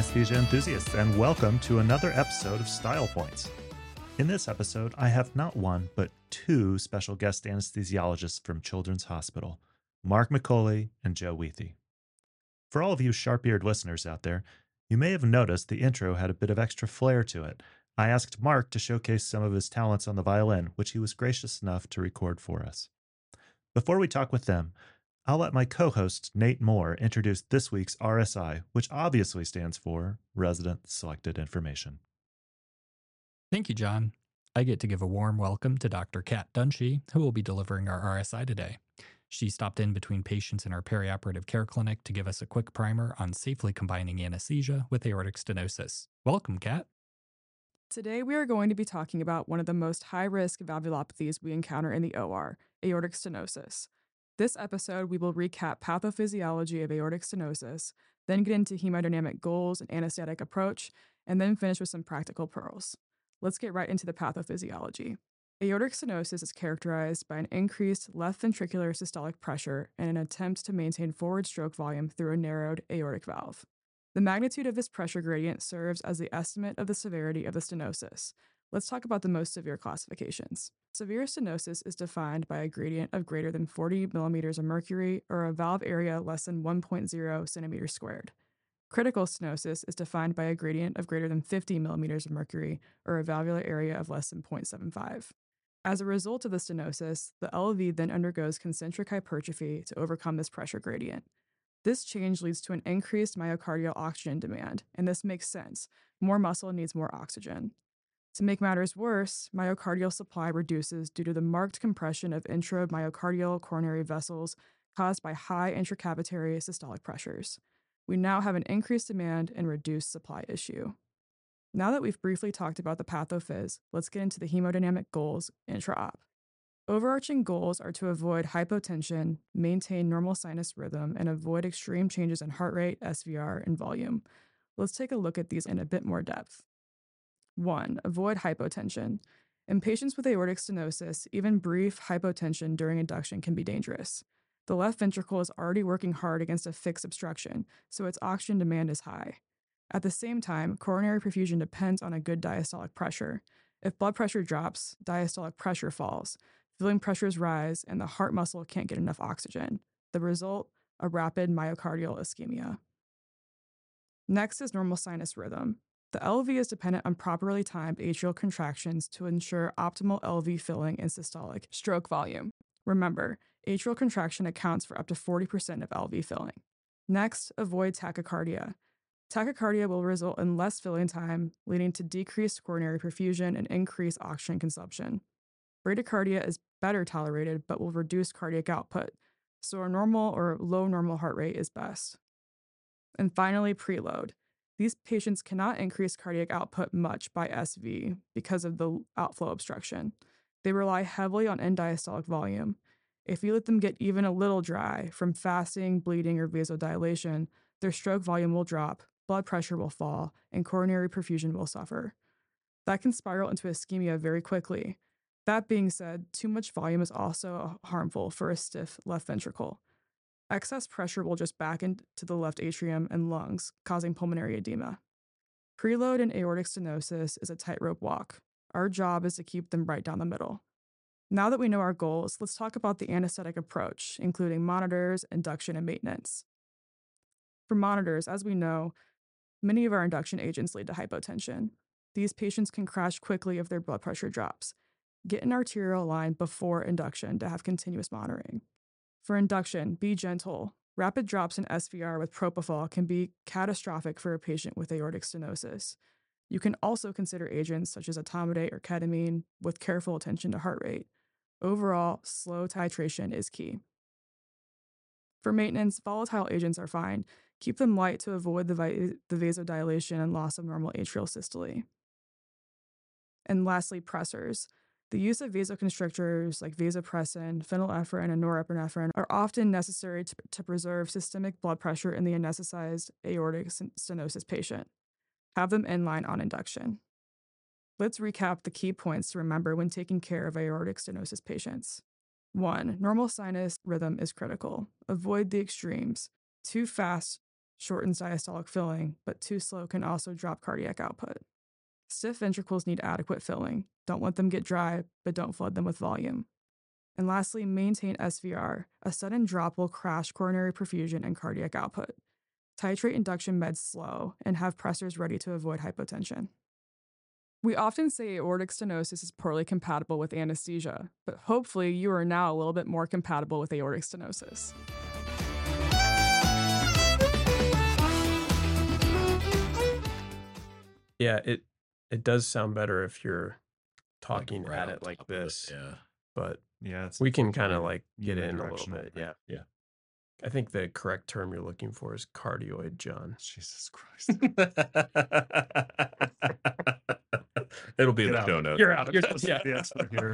anesthesia enthusiasts, and welcome to another episode of Style Points. In this episode, I have not one, but two special guest anesthesiologists from Children's Hospital, Mark McCauley and Joe Weathy. For all of you sharp-eared listeners out there, you may have noticed the intro had a bit of extra flair to it. I asked Mark to showcase some of his talents on the violin, which he was gracious enough to record for us. Before we talk with them, I'll let my co-host, Nate Moore, introduce this week's RSI, which obviously stands for Resident Selected Information. Thank you, John. I get to give a warm welcome to Dr. Kat Dunshee, who will be delivering our RSI today. She stopped in between patients in our perioperative care clinic to give us a quick primer on safely combining anesthesia with aortic stenosis. Welcome, Kat. Today, we are going to be talking about one of the most high-risk valvulopathies we encounter in the OR, aortic stenosis. This episode, we will recap pathophysiology of aortic stenosis, then get into hemodynamic goals and anesthetic approach, and then finish with some practical pearls. Let's get right into the pathophysiology. Aortic stenosis is characterized by an increased left ventricular systolic pressure and an attempt to maintain forward stroke volume through a narrowed aortic valve. The magnitude of this pressure gradient serves as the estimate of the severity of the stenosis. Let's talk about the most severe classifications. Severe stenosis is defined by a gradient of greater than 40 millimeters of mercury or a valve area less than 1.0 centimeters squared. Critical stenosis is defined by a gradient of greater than 50 millimeters of mercury or a valvular area of less than 0.75. As a result of the stenosis, the LV then undergoes concentric hypertrophy to overcome this pressure gradient. This change leads to an increased myocardial oxygen demand, and this makes sense. More muscle needs more oxygen. To make matters worse, myocardial supply reduces due to the marked compression of intramyocardial coronary vessels caused by high intracavitary systolic pressures. We now have an increased demand and reduced supply issue. Now that we've briefly talked about the pathophys, let's get into the hemodynamic goals intra-op. Overarching goals are to avoid hypotension, maintain normal sinus rhythm, and avoid extreme changes in heart rate, SVR, and volume. Let's take a look at these in a bit more depth. 1. Avoid hypotension. In patients with aortic stenosis, even brief hypotension during induction can be dangerous. The left ventricle is already working hard against a fixed obstruction, so its oxygen demand is high. At the same time, coronary perfusion depends on a good diastolic pressure. If blood pressure drops, diastolic pressure falls, filling pressures rise, and the heart muscle can't get enough oxygen. The result, a rapid myocardial ischemia. Next is normal sinus rhythm. The LV is dependent on properly timed atrial contractions to ensure optimal LV filling and systolic stroke volume. Remember, atrial contraction accounts for up to 40% of LV filling. Next, avoid tachycardia. Tachycardia will result in less filling time, leading to decreased coronary perfusion and increased oxygen consumption. Bradycardia is better tolerated but will reduce cardiac output, so a normal or low normal heart rate is best. And finally, preload. These patients cannot increase cardiac output much by SV because of the outflow obstruction. They rely heavily on end diastolic volume. If you let them get even a little dry from fasting, bleeding, or vasodilation, their stroke volume will drop, blood pressure will fall, and coronary perfusion will suffer. That can spiral into ischemia very quickly. That being said, too much volume is also harmful for a stiff left ventricle. Excess pressure will just back into the left atrium and lungs, causing pulmonary edema. Preload in aortic stenosis is a tightrope walk. Our job is to keep them right down the middle. Now that we know our goals, let's talk about the anesthetic approach, including monitors, induction, and maintenance. For monitors, as we know, many of our induction agents lead to hypotension. These patients can crash quickly if their blood pressure drops. Get an arterial line before induction to have continuous monitoring. For induction, be gentle. Rapid drops in SVR with propofol can be catastrophic for a patient with aortic stenosis. You can also consider agents such as etomidate or ketamine with careful attention to heart rate. Overall, slow titration is key. For maintenance, volatile agents are fine. Keep them light to avoid the vasodilation and loss of normal atrial systole. And lastly, pressors. The use of vasoconstrictors like vasopressin, phenylephrine, and norepinephrine are often necessary to preserve systemic blood pressure in the anesthetized aortic stenosis patient. Have them in line on induction. Let's recap the key points to remember when taking care of aortic stenosis patients. 1. Normal sinus rhythm is critical. Avoid the extremes. Too fast shortens diastolic filling, but too slow can also drop cardiac output. Stiff ventricles need adequate filling. Don't let them get dry, but don't flood them with volume. And lastly, maintain SVR. A sudden drop will crash coronary perfusion and cardiac output. Titrate induction meds slow and have pressors ready to avoid hypotension. We often say aortic stenosis is poorly compatible with anesthesia, but hopefully you are now a little bit more compatible with aortic stenosis. Yeah, it does sound better if you're talking right at on it like top of it, this, Yeah. but Yeah, it's we can kind of unfortunately like get in a little unidirectional, bit. right? Yeah. I think the correct term you're looking for is cardioid, John. Jesus Christ. It'll be in Get the out. show notes. You're out. You're Just yeah. the expert here.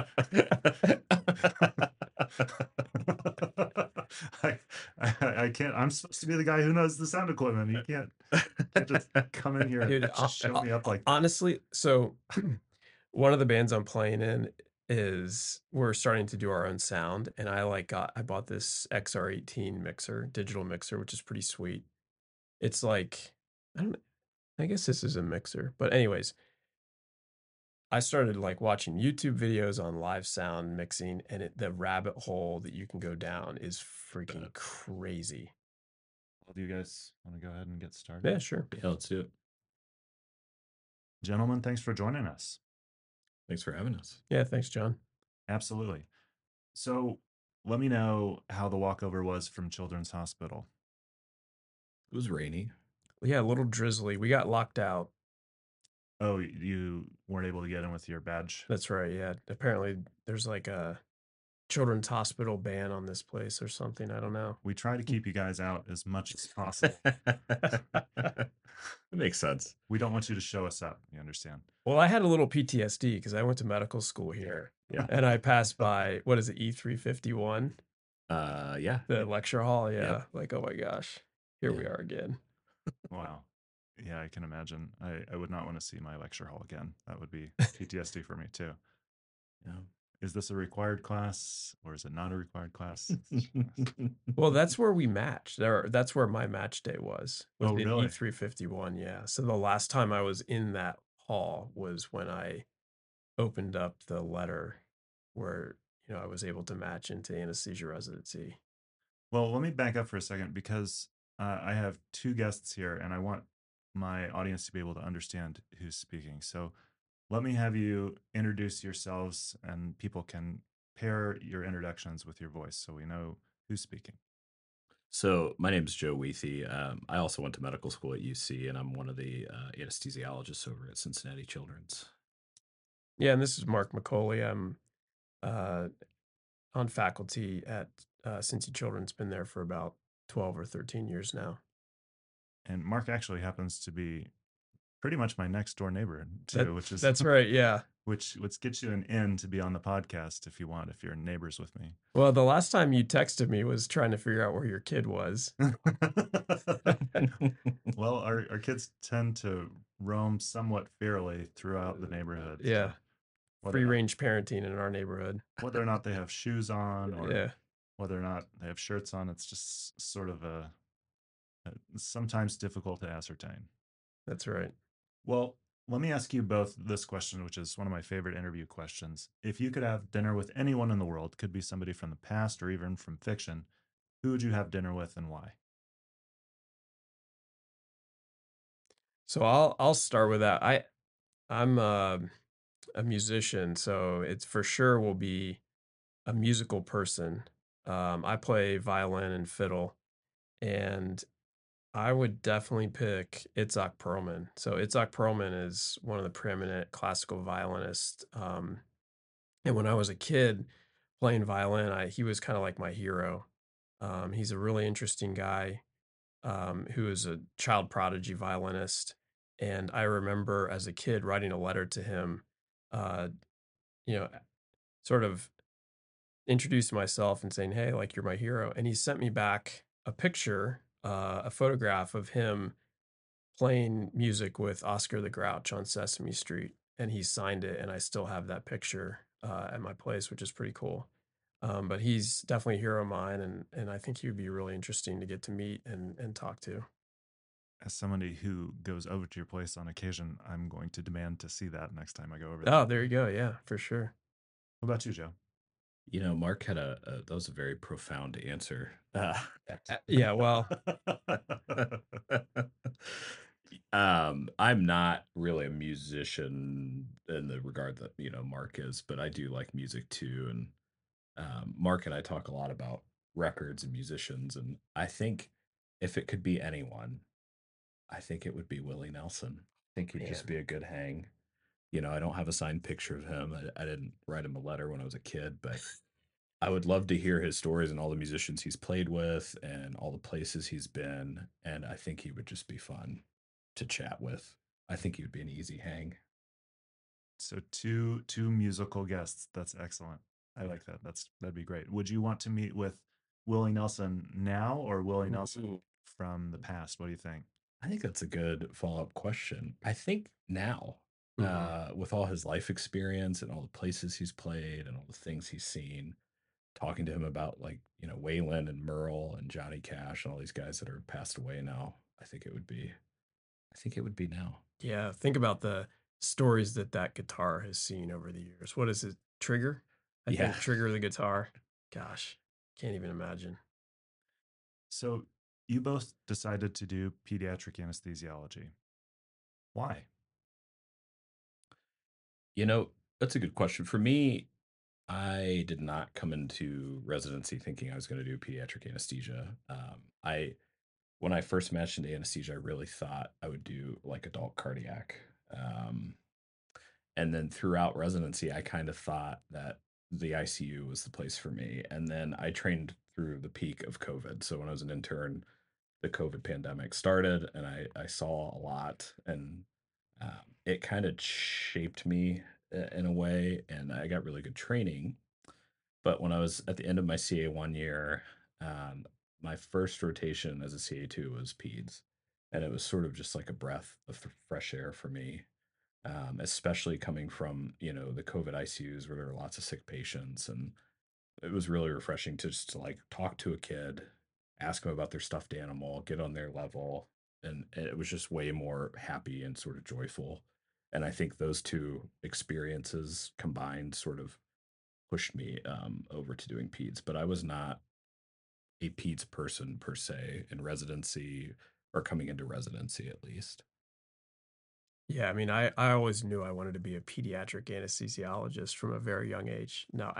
I can't. I'm supposed to be the guy who knows the sound equipment. You can't just come in here Dude, and just show me up like that. honestly, so one of the bands I'm playing in is we're starting to do our own sound, and I bought this XR18 mixer, digital mixer, which is pretty sweet. It's like I guess this is a mixer, but anyways, I started like watching YouTube videos on live sound mixing, and the rabbit hole that you can go down is freaking crazy. Well, do you guys want to go ahead and get started? Yeah, sure. Yeah, let's do it. Gentlemen, thanks for joining us. Thanks for having us. Yeah, thanks, John. Absolutely. So let me know how the walkover was from Children's Hospital. It was rainy. Yeah, a little drizzly. We got locked out. Oh, you weren't able to get in with your badge? That's right. Yeah. Apparently there's like a Children's Hospital ban on this place or something. I don't know. We try to keep you guys out as much as possible. It makes sense. We don't want you to show us up. You understand? Well, I had a little PTSD because I went to medical school here. Yeah. And I passed by, what is it, E351? Yeah. The lecture hall. Yeah. Yep. Like, oh my gosh, here we Yeah. are again. Wow. Yeah, I can imagine. I would not want to see my lecture hall again. That would be PTSD for me too. Yeah. Is this a required class or is it not a required class? Well, that's where we matched. That's where my match day was Oh, in really? E351. Yeah. So the last time I was in that hall was when I opened up the letter where, I was able to match into anesthesia residency. Well, let me back up for a second because I have two guests here and I want my audience to be able to understand who's speaking. So let me have you introduce yourselves and people can pair your introductions with your voice so we know who's speaking. So my name is Joe Weethy. I also went to medical school at UC, and I'm one of the anesthesiologists over at Cincinnati Children's. Yeah. And this is Mark McCauley. I'm on faculty at Cincy Children's, been there for about 12 or 13 years now. And Mark actually happens to be pretty much my next door neighbor too, That's right. Yeah. which gets you an in to be on the podcast if you want, if you're neighbors with me. Well, the last time you texted me was trying to figure out where your kid was. Well, our kids tend to roam somewhat fairly throughout the neighborhood. so Yeah. whether Free or not- range parenting in our neighborhood. Whether or not they have shoes on or Yeah. whether or not they have shirts on, it's just sort of sometimes difficult to ascertain. That's right. Well, let me ask you both this question, which is one of my favorite interview questions. If you could have dinner with anyone in the world, could be somebody from the past or even from fiction, who would you have dinner with and why? So I'll start with that. I'm a musician, so it's for sure will be a musical person. I play violin and fiddle, and I would definitely pick Itzhak Perlman. So Itzhak Perlman is one of the preeminent classical violinists. And when I was a kid playing violin, he was kind of like my hero. He's a really interesting guy who is a child prodigy violinist. And I remember as a kid writing a letter to him, sort of introducing myself and saying, hey, like, you're my hero. And he sent me back a picture, a photograph of him playing music with Oscar the Grouch on Sesame Street. And he signed it. And I still have that picture at my place, which is pretty cool. But he's definitely a hero of mine, and I think he would be really interesting to get to meet and talk to. As somebody who goes over to your place on occasion, I'm going to demand to see that next time I go over there. Oh, there you go. Yeah, for sure. What about you, Joe? Mark had that was a very profound answer. Yeah, well, I'm not really a musician in the regard that, Mark is, but I do like music too. And Mark and I talk a lot about records and musicians. And I think if it could be anyone, I think it would be Willie Nelson. I think he'd just man. be a good hang. I don't have a signed picture of him. I didn't write him a letter when I was a kid, but I would love to hear his stories and all the musicians he's played with and all the places he's been. And I think he would just be fun to chat with. I think he would be an easy hang. So two musical guests. That's excellent. I like that. That'd be great. Would you want to meet with Willie Nelson now or Willie Nelson Ooh. from the past? What do you think? I think that's a good follow up question. I think now, Mhm. with all his life experience and all the places he's played and all the things he's seen, talking to him about like, Waylon and Merle and Johnny Cash and all these guys that are passed away now, I think it would be now. Yeah, think about the stories that guitar has seen over the years. What is it? Trigger? I Yeah. think Trigger the guitar. Gosh, can't even imagine. So you both decided to do pediatric anesthesiology. Why? That's a good question. For me, I did not come into residency thinking I was going to do pediatric anesthesia. When I first mentioned anesthesia, I really thought I would do like adult cardiac. Um, and then throughout residency, I kind of thought that the ICU was the place for me. And then I trained through the peak of COVID. So when I was an intern, the COVID pandemic started, and I saw a lot, and it kind of shaped me in a way, and I got really good training. But when I was at the end of my CA1 year, um, my first rotation as a CA2 was peds, and it was sort of just like a breath of fresh air for me, especially coming from the COVID ICUs where there were lots of sick patients, and it was really refreshing to just to like talk to a kid, ask them about their stuffed animal, get on their level, and it was just way more happy and sort of joyful. And I think those two experiences combined sort of pushed me over to doing peds. But I was not a peds person per se in residency or coming into residency at least. Yeah, I mean, I always knew I wanted to be a pediatric anesthesiologist from a very young age. No,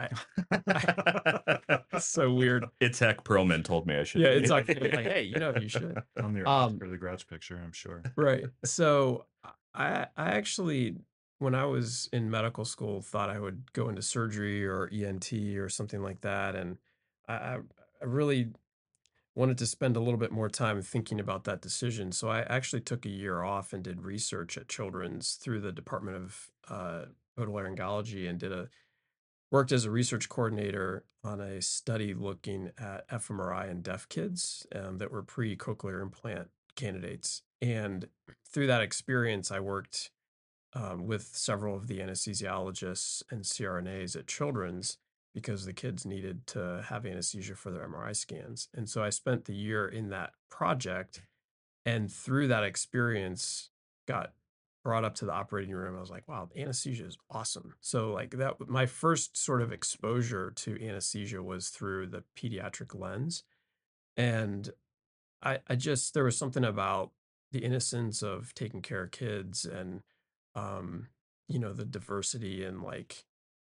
it's so weird. It's Heck Perlman told me I should. Yeah, be. it's like, hey, you should. On your Um, Oscar the Grouch picture, I'm sure. right. So I actually, when I was in medical school, thought I would go into surgery or ENT or something like that, and I I, I really wanted to spend a little bit more time thinking about that decision. So I actually took a year off and did research at Children's through the Department of Otolaryngology and worked as a research coordinator on a study looking at fMRI in deaf kids that were pre-cochlear implant candidates. And through that experience, I worked with several of the anesthesiologists and CRNAs at Children's because the kids needed to have anesthesia for their MRI scans. And so I spent the year in that project, and through that experience, got brought up to the operating room. I was like, wow, anesthesia is awesome. So like that, my first sort of exposure to anesthesia was through the pediatric lens. And I just, there was something about the innocence of taking care of kids and, um, the diversity and like,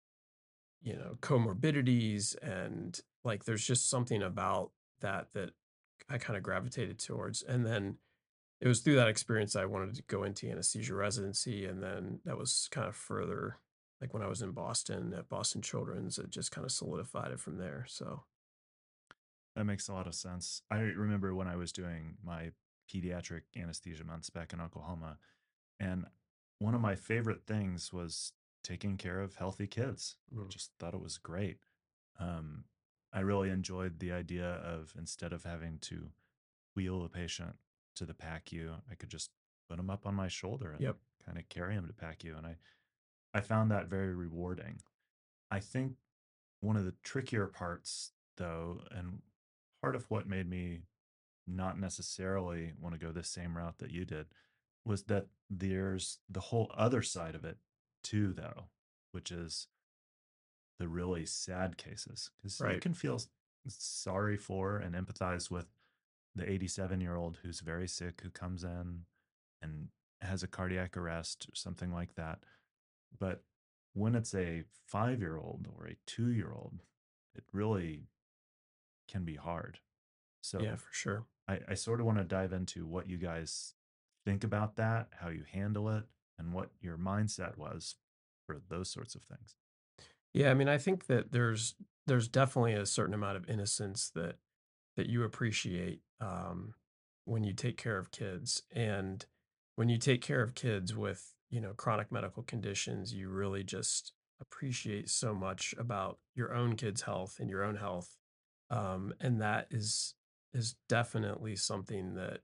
comorbidities and like, there's just something about that I kind of gravitated towards. And then it was through that experience I wanted to go into anesthesia residency. And then that was kind of further, like when I was in Boston at Boston Children's, it just kind of solidified it from there. So, That makes a lot of sense. I remember when I was doing my pediatric anesthesia months back in Oklahoma, and one of my favorite things was taking care of healthy kids. I mm, just thought it was great. Um, I really enjoyed the idea of instead of having to wheel a patient to the PACU, I could just put them up on my shoulder and yep. kind of carry them to PACU. And I found that very rewarding. I think one of the trickier parts, though, and part of what made me not necessarily want to go the same route that you did, was that there's the whole other side of it too, though, which is the really sad cases. Because you Right. can feel sorry for and empathize with the 87-year-old who's very sick, who comes in and has a cardiac arrest or something like that. But when it's a 5-year-old or a 2-year-old, it really can be hard. Yeah, So for sure. I sort of want to dive into what you guys think about that, how you handle it, and what your mindset was for those sorts of things. Yeah, I mean, I think that there's definitely a certain amount of innocence that you appreciate when you take care of kids, and when you take care of kids with chronic medical conditions, you really just appreciate so much about your own kids' health and your own health, and that is definitely something that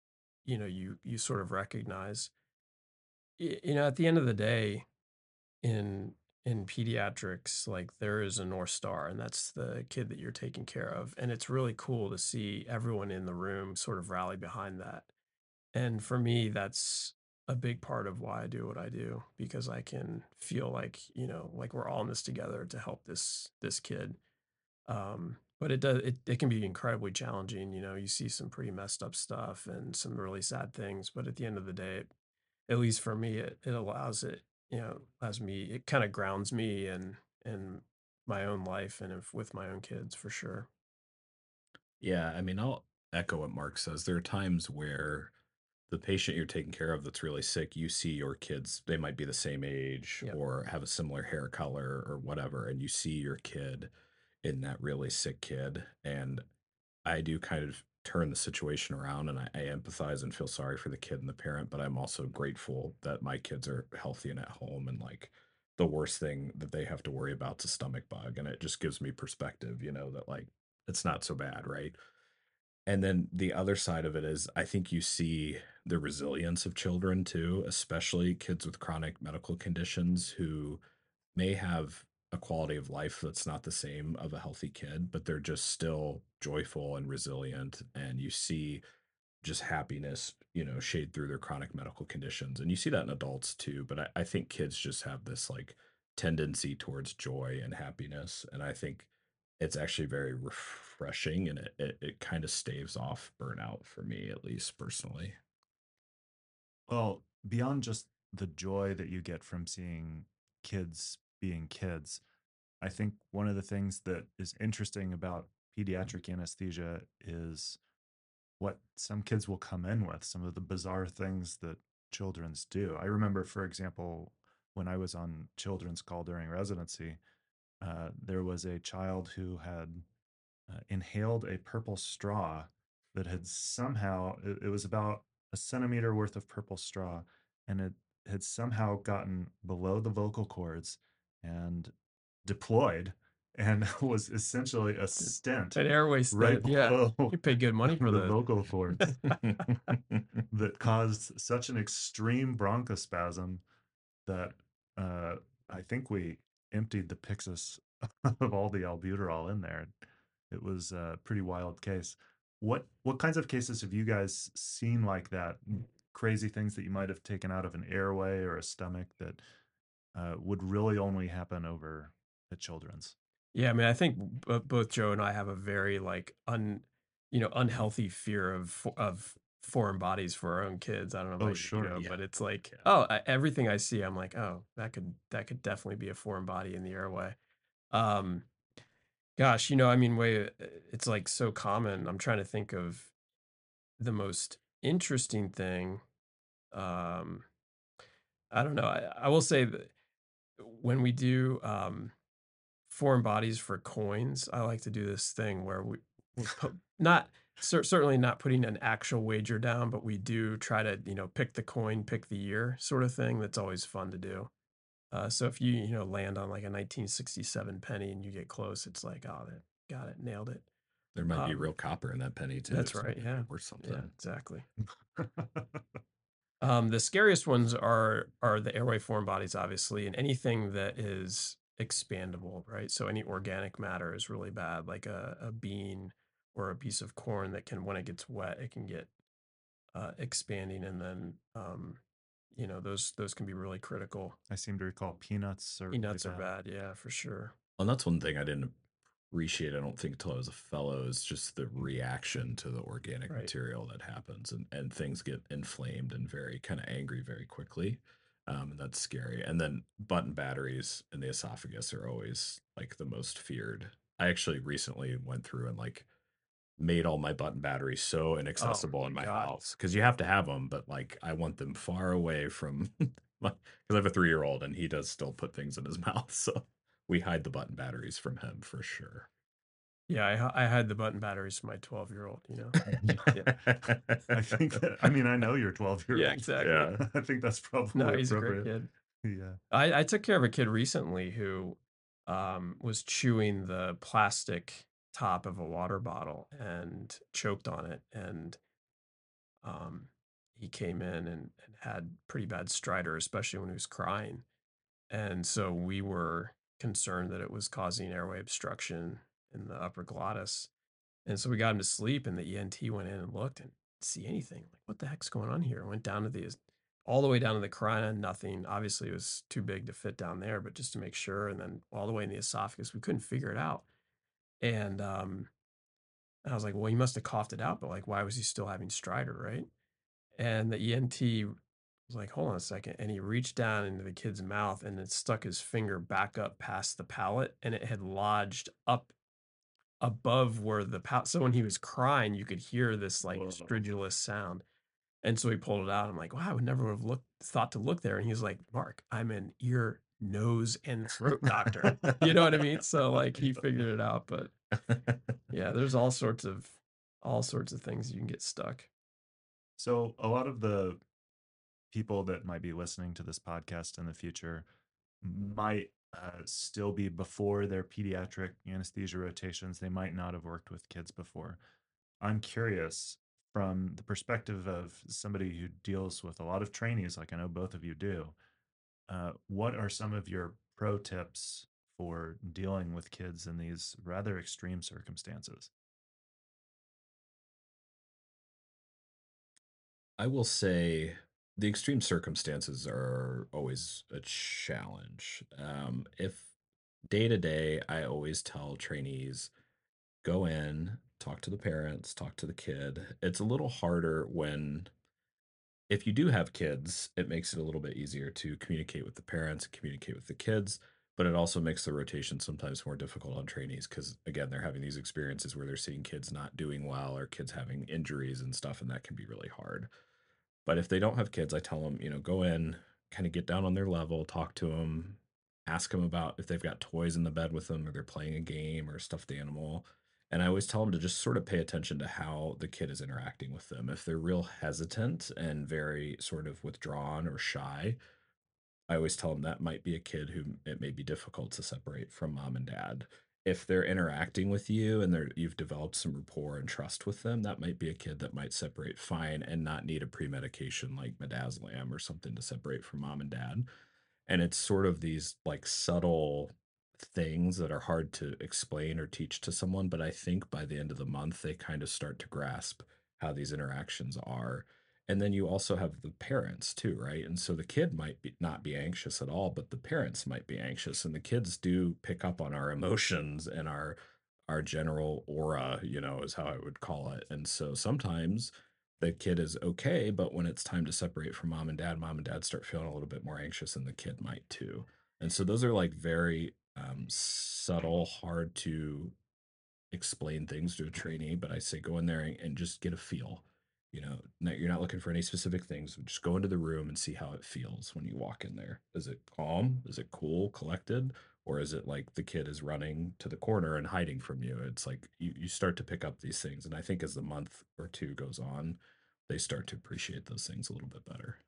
you sort of recognize. At the end of the day, in pediatrics, like there is a North Star, and that's the kid that you're taking care of. And it's really cool to see everyone in the room sort of rally behind that. And for me, that's a big part of why I do what I do, because I can feel like, like we're all in this together to help this kid. But it can be incredibly challenging. You see some pretty messed up stuff and some really sad things, but at the end of the day, at least for me, it allows it kind of grounds me in my own life and with my own kids for sure. Yeah, I mean, I'll echo what Mark says. There are times where the patient you're taking care of that's really sick, you see your kids, they might be the same age Yep. or have a similar hair color or whatever, and you see your kid in that really sick kid. And I do kind of turn the situation around, and I empathize and feel sorry for the kid and the parent, but I'm also grateful that my kids are healthy and at home. And like the worst thing that they have to worry about is a stomach bug. And it just gives me perspective, that like it's not so bad, right? And then the other side of it is I think you see the resilience of children too, especially kids with chronic medical conditions who may have a quality of life that's not the same of a healthy kid, but they're just still joyful and resilient. And you see just happiness, shade through their chronic medical conditions. And you see that in adults too. But I think kids just have this like tendency towards joy and happiness. And I think it's actually very refreshing, and it kind of staves off burnout for me, at least personally. Well, beyond just the joy that you get from seeing kids being kids, I think one of the things that is interesting about pediatric anesthesia is what some kids will come in with, some of the bizarre things that children's do. I remember, for example, when I was on children's call during residency, there was a child who had inhaled a purple straw that had somehow, it was about a centimeter worth of purple straw, and it had somehow gotten below the vocal cords and deployed and was essentially a stent An airway right stent, yeah. below You pay good money for the those. vocal cords that caused such an extreme bronchospasm that I think we emptied the Pyxis of all the albuterol in there. It was a pretty wild case. What kinds of cases have you guys seen like that? Crazy things that you might have taken out of an airway or a stomach that would really only happen over at children's? Yeah, I mean, I think both Joe and I have a very like unhealthy fear of foreign bodies for our own kids. I don't know Oh, about you, sure. Joe, Yeah. but it's like, Yeah. oh, everything I see, I'm like, oh, that could definitely be a foreign body in the airway. Um, Gosh, I mean, it's like so common. I'm trying to think of the most interesting thing. Um, I don't know. I will say that when we do foreign bodies for coins, I like to do this thing where we're not certainly not putting an actual wager down, but we do try to pick the coin, pick the year, sort of thing. That's always fun to do. So if you land on like a 1967 penny and you get close, it's like, oh, that got it, nailed it. There might be Um, real copper in that penny too, that's so right. it might Yeah. be worth Yeah, something. exactly. The scariest ones are the airway foreign bodies, obviously, and anything that is expandable, right? So any organic matter is really bad, like a bean or a piece of corn that can, when it gets wet, it can get expanding, and then those can be really critical. I seem to recall peanuts are really Peanuts are bad. bad, yeah, for sure. And that's one thing I didn't appreciate, I don't think, until I was a fellow, is just the reaction to the organic Right. material that happens, and things get inflamed and very kind of angry very quickly. And that's scary. And then button batteries in the esophagus are always like the most feared. I actually recently went through and like made all my button batteries so inaccessible in my God. house, because you have to have them, but like I want them far away from because I have a 3-year-old and he does still put things in his mouth, so we hide the button batteries from him for sure. Yeah, I had the button batteries for my 12-year-old, I think that, I mean, I know you're 12-year-old. Yeah, exactly. Yeah. I think that's probably No, he's a great appropriate. kid. Yeah. I took care of a kid recently who was chewing the plastic top of a water bottle and choked on it. And um, he came in and had pretty bad stridor, especially when he was crying. And so we were concerned that it was causing airway obstruction in the upper glottis. And so we got him to sleep, and the ENT went in and looked and didn't see anything. Like, what the heck's going on here? Went down to all the way down to the carina, nothing. Obviously, it was too big to fit down there, but just to make sure. And then all the way in the esophagus, we couldn't figure it out. And I was like, well, he must have coughed it out, but like, why was he still having stridor, right? And the ENT was like, hold on a second. And he reached down into the kid's mouth and then stuck his finger back up past the palate, and it had lodged up above where the palate. So when he was crying, you could hear this like Whoa. stridulous sound. And so he pulled it out. I'm like, wow, I would never have thought to look there. And he's like, Mark, I'm an ear, nose, and throat doctor. You know what I mean? So like he figured it out. But yeah, there's all sorts of things you can get stuck. So a lot of the people that might be listening to this podcast in the future might still be before their pediatric anesthesia rotations. They might not have worked with kids before. I'm curious, from the perspective of somebody who deals with a lot of trainees, like I know both of you do, what are some of your pro tips for dealing with kids in these rather extreme circumstances? I will say the extreme circumstances are always a challenge. If day to day, I always tell trainees, go in, talk to the parents, talk to the kid. It's a little harder when, if you do have kids, it makes it a little bit easier to communicate with the parents, communicate with the kids, but it also makes the rotation sometimes more difficult on trainees because, again, they're having these experiences where they're seeing kids not doing well or kids having injuries and stuff, and that can be really hard. But if they don't have kids, I tell them, go in, kind of get down on their level, talk to them, ask them about if they've got toys in the bed with them or they're playing a game or a stuffed animal. And I always tell them to just sort of pay attention to how the kid is interacting with them. If they're real hesitant and very sort of withdrawn or shy, I always tell them that might be a kid who it may be difficult to separate from mom and dad. If they're interacting with you and you've developed some rapport and trust with them, that might be a kid that might separate fine and not need a pre-medication like midazolam or something to separate from mom and dad. And it's sort of these like subtle things that are hard to explain or teach to someone, but I think by the end of the month they kind of start to grasp how these interactions are. And then you also have the parents too, right? And so the kid might not be anxious at all, but the parents might be anxious, and the kids do pick up on our emotions and our general aura, is how I would call it. And so sometimes the kid is okay, but when it's time to separate from mom and dad start feeling a little bit more anxious, and the kid might too. And so those are like very subtle, hard to explain things to a trainee, but I say go in there and just get a feel. You're not looking for any specific things. Just go into the room and see how it feels when you walk in there. Is it calm? Is it cool, collected? Or is it like the kid is running to the corner and hiding from you? It's like you start to pick up these things. And I think as the month or two goes on, they start to appreciate those things a little bit better.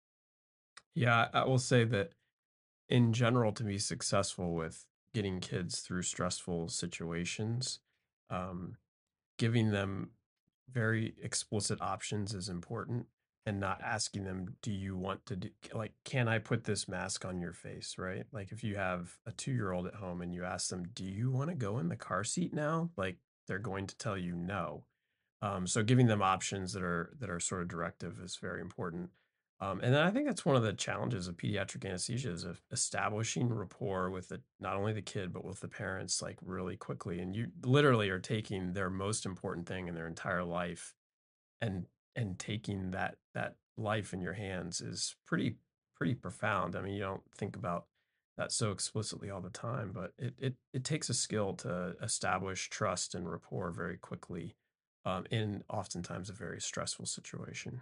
Yeah, I will say that in general, to be successful with getting kids through stressful situations, um, giving them very explicit options is important. and not asking them, do you want to do, like, can I put this mask on your face, right? Like if you have a 2-year-old at home and you ask them, do you want to go in the car seat now? Like they're going to tell you no. So giving them options that are sort of directive is very important. And then I think that's one of the challenges of pediatric anesthesia is of establishing rapport with not only the kid but with the parents like really quickly. And you literally are taking their most important thing in their entire life and taking that life in your hands is pretty profound. I mean, you don't think about that so explicitly all the time, but it takes a skill to establish trust and rapport very quickly, in oftentimes a very stressful situation.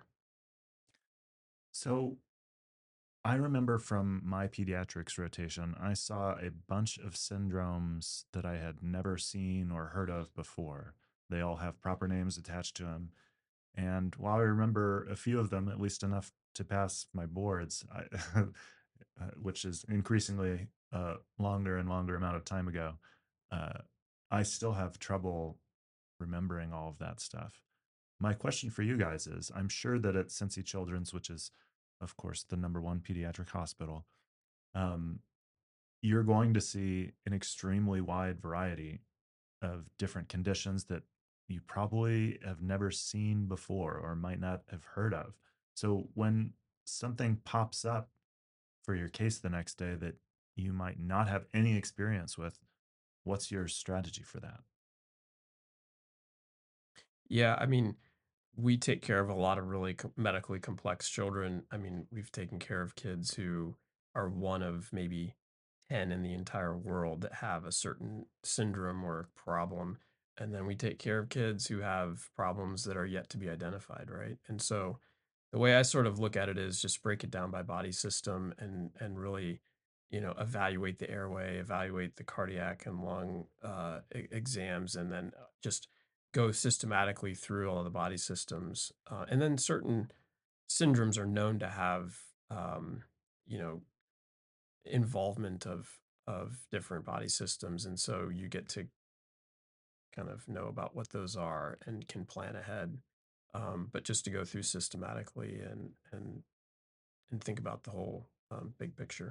So I remember from my pediatrics rotation, I saw a bunch of syndromes that I had never seen or heard of before. They all have proper names attached to them. And while I remember a few of them, at least enough to pass my boards, which is increasingly longer and longer amount of time ago, uh, I still have trouble remembering all of that stuff. My question for you guys is, I'm sure that at Cincy Children's, which is, of course, the number one pediatric hospital, um, you're going to see an extremely wide variety of different conditions that you probably have never seen before or might not have heard of. So when something pops up for your case the next day that you might not have any experience with, what's your strategy for that? Yeah, I mean, we take care of a lot of really medically complex children. I mean, we've taken care of kids who are one of maybe 10 in the entire world that have a certain syndrome or problem. And then we take care of kids who have problems that are yet to be identified, right? And so the way I sort of look at it is just break it down by body system and really, evaluate the airway, evaluate the cardiac and lung exams, and then just go systematically through all of the body systems. And then certain syndromes are known to have, you know, involvement of different body systems, and so you get to kind of know about what those are and can plan ahead. But just to go through systematically and think about the whole big picture.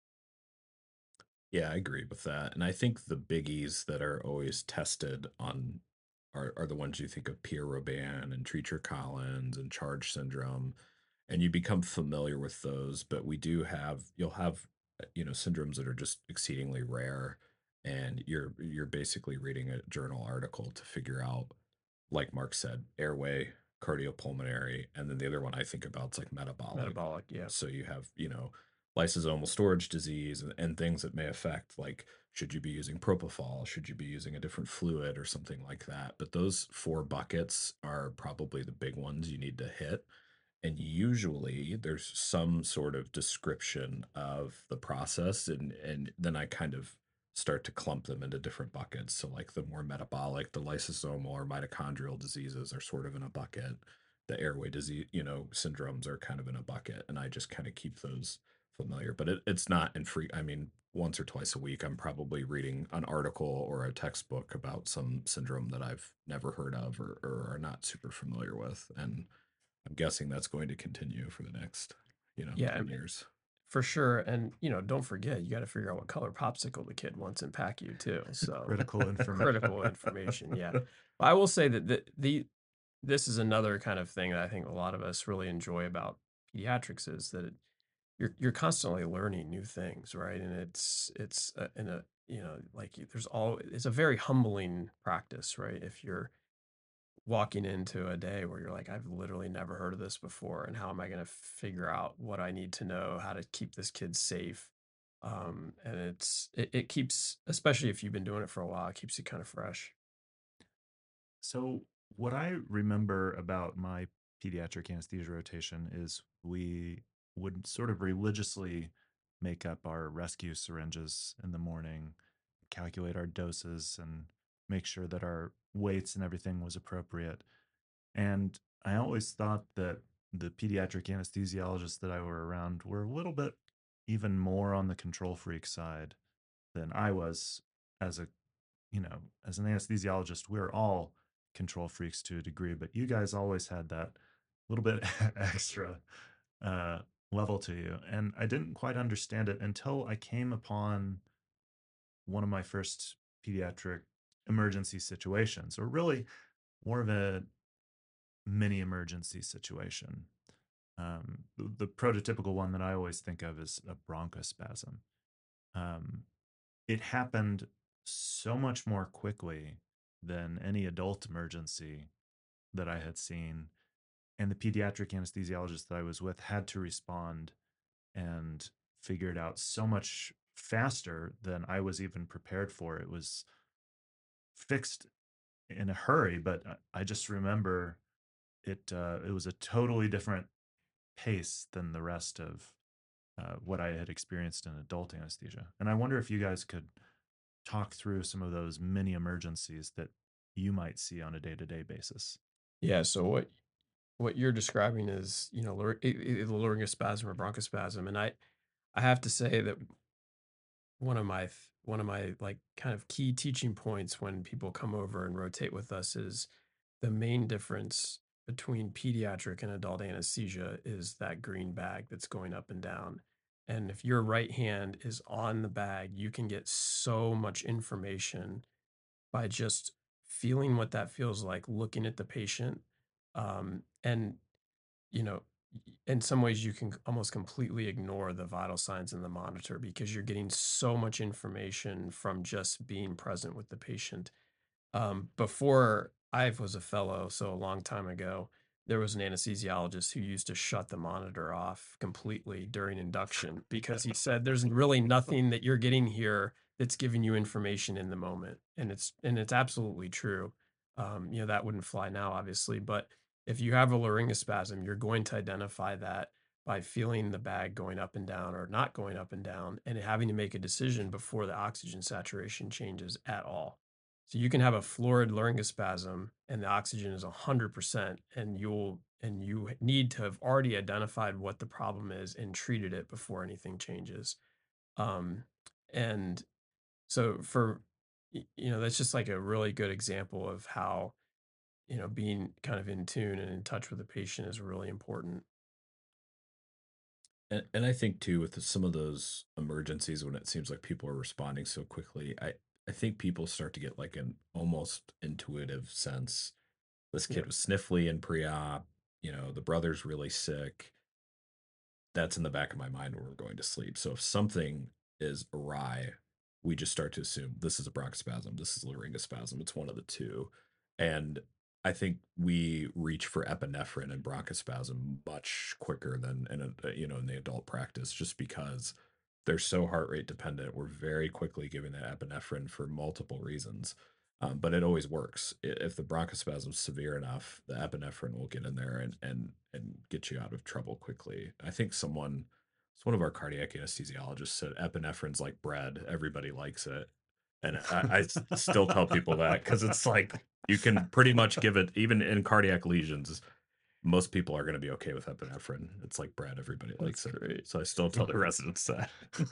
Yeah, I agree with that. And I think the biggies that are always tested on are the ones you think of Pierre Robin and Treacher Collins and Charge Syndrome. And you become familiar with those, but you'll have syndromes that are just exceedingly rare. And you're basically reading a journal article to figure out, like Mark said, airway, cardiopulmonary, and then the other one I think about is like metabolic. Metabolic, yeah. So you have, lysosomal storage disease and things that may affect, like, should you be using propofol? Should you be using a different fluid or something like that? But those four buckets are probably the big ones you need to hit. And usually there's some sort of description of the process, and then I kind of start to clump them into different buckets. So like the more metabolic, the lysosomal or mitochondrial diseases are sort of in a bucket. The airway disease, syndromes are kind of in a bucket, and I just kind of keep those familiar. But it's not I mean, once or twice a week, I'm probably reading an article or a textbook about some syndrome that I've never heard of or are not super familiar with, and I'm guessing that's going to continue for the next, Yeah, 10 years. for sure. And don't forget, you got to figure out what color popsicle the kid wants in PACU too. So Critical information. critical information. Yeah, I will say that this is another kind of thing that I think a lot of us really enjoy about pediatrics is that you're constantly learning new things, right? And it's in a like it's a very humbling practice, right? If you're walking into a day where you're like, I've literally never heard of this before, and how am I going to figure out what I need to know, how to keep this kid safe? And it keeps, especially if you've been doing it for a while, it keeps you kind of fresh. So, what I remember about my pediatric anesthesia rotation is we would sort of religiously make up our rescue syringes in the morning, calculate our doses, and make sure that our weights and everything was appropriate. And I always thought that the pediatric anesthesiologists that I were around were a little bit even more on the control freak side than I was as a, as an anesthesiologist. We're all control freaks to a degree, but you guys always had that little bit extra uh, level to you. And I didn't quite understand it until I came upon one of my first pediatric emergency situations, or really more of a mini emergency situation. The prototypical one that I always think of is a bronchospasm. Um, it happened so much more quickly than any adult emergency that I had seen. And the pediatric anesthesiologist that I was with had to respond and figure it out so much faster than I was even prepared for. It was fixed in a hurry, but I just remember it. It was a totally different pace than the rest of what I had experienced in adult anesthesia. And I wonder if you guys could talk through some of those mini emergencies that you might see on a day-to-day basis. Yeah. So what you're describing is, the laryngospasm or bronchospasm, and I have to say that one of my like kind of key teaching points when people come over and rotate with us is the main difference between pediatric and adult anesthesia is that green bag that's going up and down. And if your right hand is on the bag, you can get so much information by just feeling what that feels like, looking at the patient. And, you know, in some ways, you can almost completely ignore the vital signs in the monitor because you're getting so much information from just being present with the patient. Before I was a fellow, so a long time ago, there was an anesthesiologist who used to shut the monitor off completely during induction because he said there's really nothing that you're getting here that's giving you information in the moment, and it's absolutely true. That wouldn't fly now, obviously, but if you have a laryngospasm, you're going to identify that by feeling the bag going up and down or not going up and down, and having to make a decision before the oxygen saturation changes at all. So you can have a florid laryngospasm and the oxygen is 100%, and you need to have already identified what the problem is and treated it before anything changes. Um, and so that's just like a really good example of how, being kind of in tune and in touch with the patient is really important. And I think too, with some of those emergencies, when it seems like people are responding so quickly, I think people start to get like an almost intuitive sense. This Yeah. kid was sniffly in pre-op. The brother's really sick. That's in the back of my mind when we're going to sleep. So if something is awry, we just start to assume this is a bronchospasm, this is laryngospasm. It's one of the two. And I think we reach for epinephrine and bronchospasm much quicker than in the adult practice, just because they're so heart rate dependent. We're very quickly giving that epinephrine for multiple reasons. But it always works. If the bronchospasm is severe enough, the epinephrine will get in there and get you out of trouble quickly. I think it's one of our cardiac anesthesiologists said epinephrine's like bread. Everybody likes it. And I still tell people that because it's like you can pretty much give it, even in cardiac lesions, most people are going to be okay with epinephrine. It's like bread. Everybody likes That's it. great. So I still tell the residents that.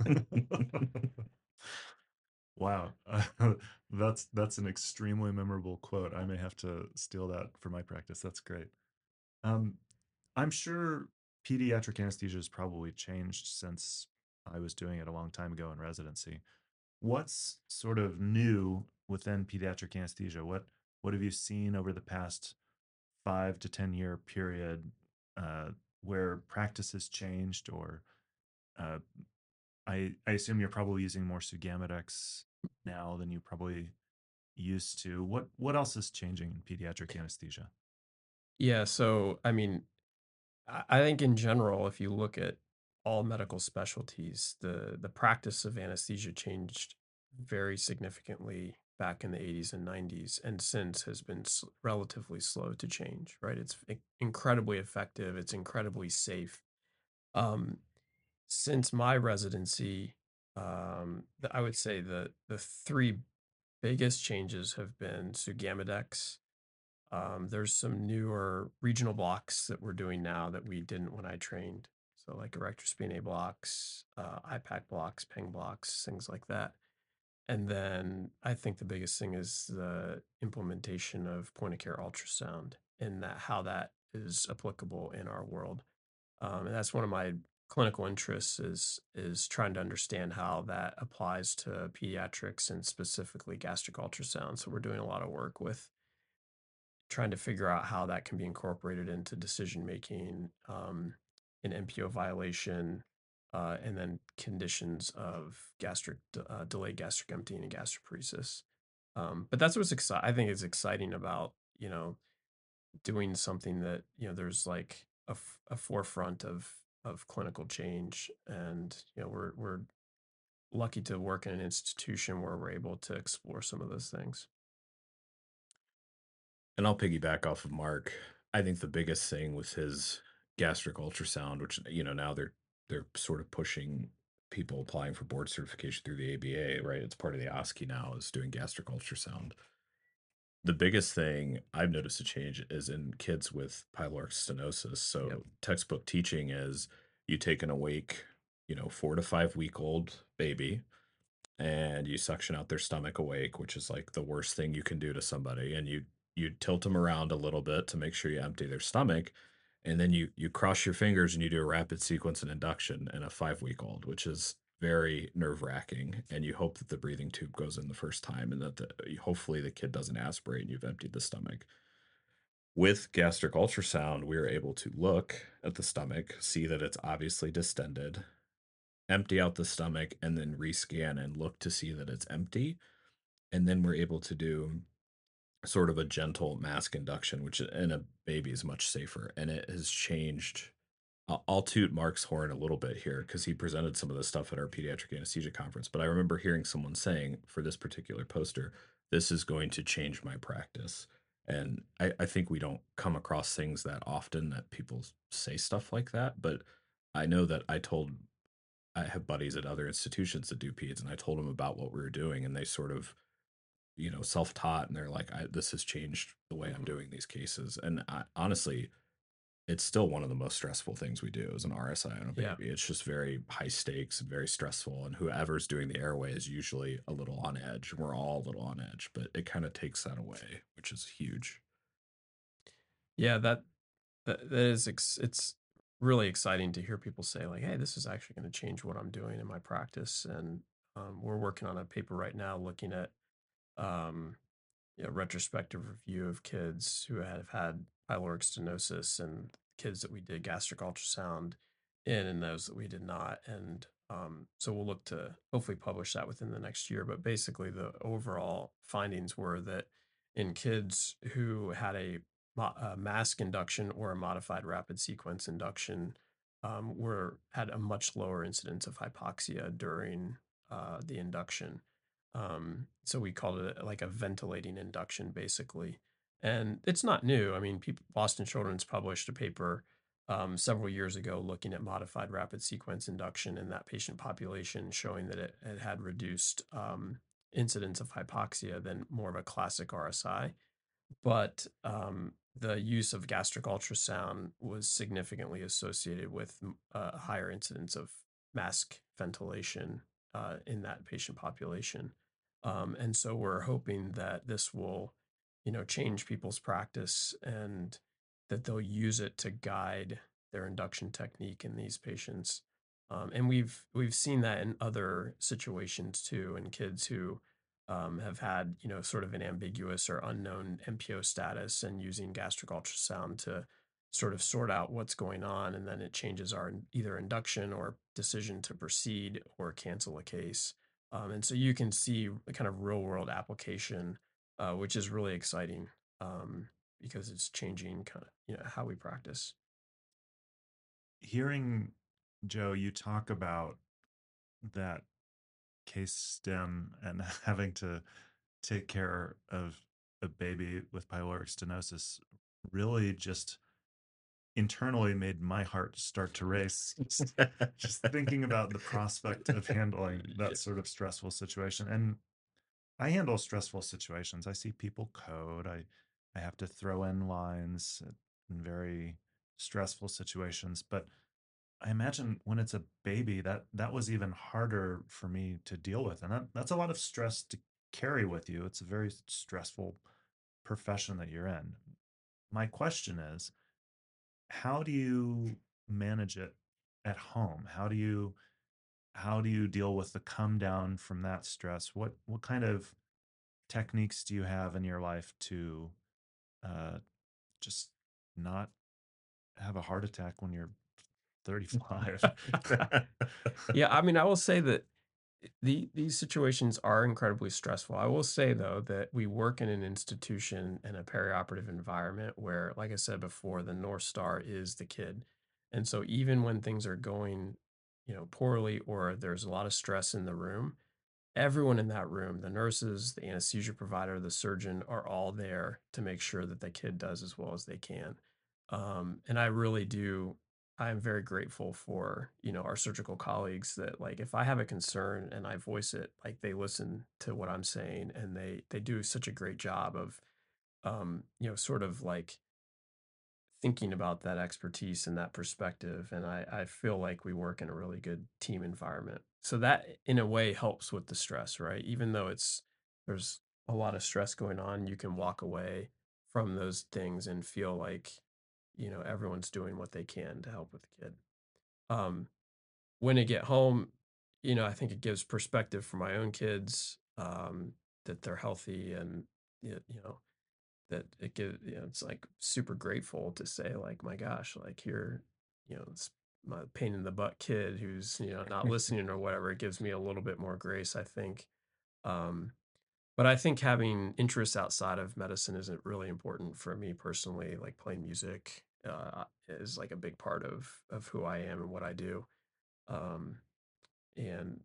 Wow. That's an extremely memorable quote. I may have to steal that for my practice. That's great. Um, I'm sure pediatric anesthesia has probably changed since I was doing it a long time ago in residency. What's sort of new within pediatric anesthesia? What have you seen over the past 5 to 10 year period where practice has changed, or uh, I assume you're probably using more Sugamidex now than you probably used to. What else is changing in pediatric anesthesia? Yeah. So, I mean, I think in general, if you look at all medical specialties, the practice of anesthesia changed very significantly back in the 80s and 90s, and since has been relatively slow to change, right? It's incredibly effective, it's incredibly safe. Um, since my residency, I would say the three biggest changes have been Sugamidex. There's some newer regional blocks that we're doing now that we didn't when I trained. So like Erector Spinae blocks, IPAC blocks, PENG blocks, things like that. And then I think the biggest thing is the implementation of point of care ultrasound and that how that is applicable in our world. And that's one of my clinical interests is trying to understand how that applies to pediatrics and specifically gastric ultrasound. So we're doing a lot of work with trying to figure out how that can be incorporated into decision making, in MPO violation, and then conditions of delayed gastric emptying and gastroparesis. But that's what's I think is exciting about doing something that there's like a forefront of clinical change, and we're lucky to work in an institution where we're able to explore some of those things. And I'll piggyback off of Mark. I think the biggest thing with his gastric ultrasound, which now they're sort of pushing people applying for board certification through the ABA, right? It's part of the OSCE now is doing gastric ultrasound. The biggest thing I've noticed a change is in kids with pyloric stenosis. So Yep. textbook teaching is you take an awake, 4 to 5 week old baby and you suction out their stomach awake, which is like the worst thing you can do to somebody. And you tilt them around a little bit to make sure you empty their stomach. And then you cross your fingers and you do a rapid sequence and induction in a 5 week old, which is very nerve wracking. And you hope that the breathing tube goes in the first time and that hopefully the kid doesn't aspirate and you've emptied the stomach. With gastric ultrasound, we are able to look at the stomach, see that it's obviously distended, empty out the stomach, and then rescan and look to see that it's empty. And then we're able to do sort of a gentle mask induction, which in a baby is much safer. And it has changed. I'll toot Mark's horn a little bit here because he presented some of this stuff at our pediatric anesthesia conference. But I remember hearing someone saying for this particular poster, this is going to change my practice. And I think we don't come across things that often that people say stuff like that. But I know that I have buddies at other institutions that do peds, and I told them about what we were doing, and they sort of self-taught, and they're like, this has changed the way I'm doing these cases. And honestly, it's still one of the most stressful things we do as an RSI on a Yeah. baby. It's just very high stakes and very stressful, and whoever's doing the airway is usually a little on edge. We're all a little on edge, but it kind of takes that away, which is huge. Yeah, that is it's really exciting to hear people say like, hey, this is actually going to change what I'm doing in my practice. And we're working on a paper right now looking at um, retrospective review of kids who have had pyloric stenosis and kids that we did gastric ultrasound in and those that we did not. And so we'll look to hopefully publish that within the next year. But basically, the overall findings were that in kids who had a mask induction or a modified rapid sequence induction, had a much lower incidence of hypoxia during the induction. So we called it like a ventilating induction, basically. And it's not new. I mean, Boston Children's published a paper several years ago looking at modified rapid sequence induction in that patient population, showing that it had reduced incidence of hypoxia than more of a classic RSI. But the use of gastric ultrasound was significantly associated with a higher incidence of mask ventilation in that patient population. And so we're hoping that this will, change people's practice and that they'll use it to guide their induction technique in these patients. And we've seen that in other situations too, in kids who have had, sort of an ambiguous or unknown MPO status, and using gastric ultrasound to sort of sort out what's going on. And then it changes our either induction or decision to proceed or cancel a case. And so you can see a kind of real world application, which is really exciting because it's changing kind of, how we practice. Hearing Joe, you talk about that case stem and having to take care of a baby with pyloric stenosis really just internally made my heart start to race. Just thinking about the prospect of handling that sort of stressful situation. And I handle stressful situations. I see people code. I have to throw in lines in very stressful situations. But I imagine when it's a baby, that was even harder for me to deal with. And that's a lot of stress to carry with you. It's a very stressful profession that you're in. My question is, how do you manage it at home? How do you deal with the come down from that stress? What kind of techniques do you have in your life to uh, just not have a heart attack when you're 35? Yeah, I mean, I will say that these situations are incredibly stressful. I will say though that we work in an institution in a perioperative environment where, like I said before, the North Star is the kid. And so even when things are going, poorly or there's a lot of stress in the room, everyone in that room, the nurses, the anesthesia provider, the surgeon, are all there to make sure that the kid does as well as they can. And I really do. I am very grateful for, our surgical colleagues that, like, if I have a concern and I voice it, like, they listen to what I'm saying, and they do such a great job of, sort of like thinking about that expertise and that perspective. And I feel like we work in a really good team environment. So that in a way helps with the stress, right? Even though there's a lot of stress going on, you can walk away from those things and feel like, everyone's doing what they can to help with the kid. Um, when I get home, I think it gives perspective for my own kids, that they're healthy and, that it gives, it's like super grateful to say, like, my gosh, like, here, it's my pain in the butt kid who's, not listening or whatever. It gives me a little bit more grace, I think. Um, but I think having interests outside of medicine isn't really important for me personally. Like playing music is like a big part of who I am and what I do. Um, and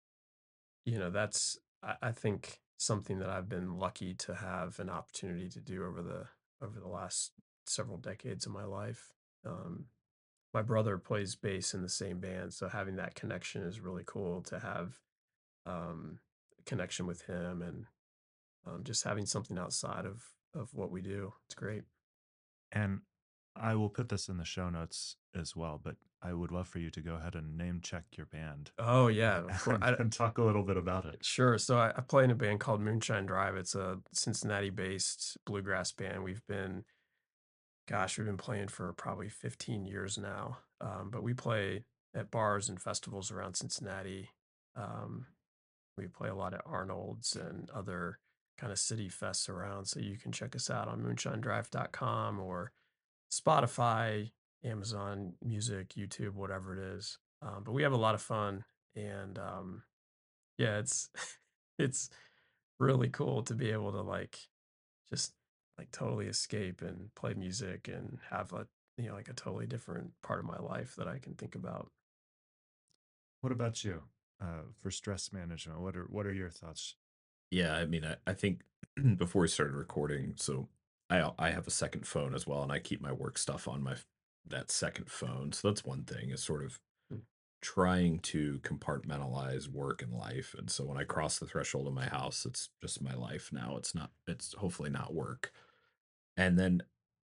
that's, I think, something that I've been lucky to have an opportunity to do over the last several decades of my life. Um, my brother plays bass in the same band, so having that connection is really cool to have, connection with him, and just having something outside of what we do. It's great. And I will put this in the show notes as well, but I would love for you to go ahead and name check your band Oh yeah, of course. and talk a little bit about it. Sure. So I play in a band called Moonshine Drive. It's a Cincinnati-based bluegrass band. We've been playing for probably 15 years now. But we play at bars and festivals around Cincinnati. Um, we play a lot at Arnold's and other kind of city fests around. So you can check us out on moonshinedrive.com or Spotify, Amazon Music, YouTube, whatever it is. But we have a lot of fun, and yeah, it's it's really cool to be able to like just like totally escape and play music and have a like a totally different part of my life that I can think about. What about you for stress management? What are your thoughts? Yeah, I mean, I think before we started recording, so I have a second phone as well, and I keep my work stuff on that second phone. So that's one thing, is sort of Mm. trying to compartmentalize work and life. And so when I cross the threshold of my house, it's just my life now. It's hopefully not work. And then,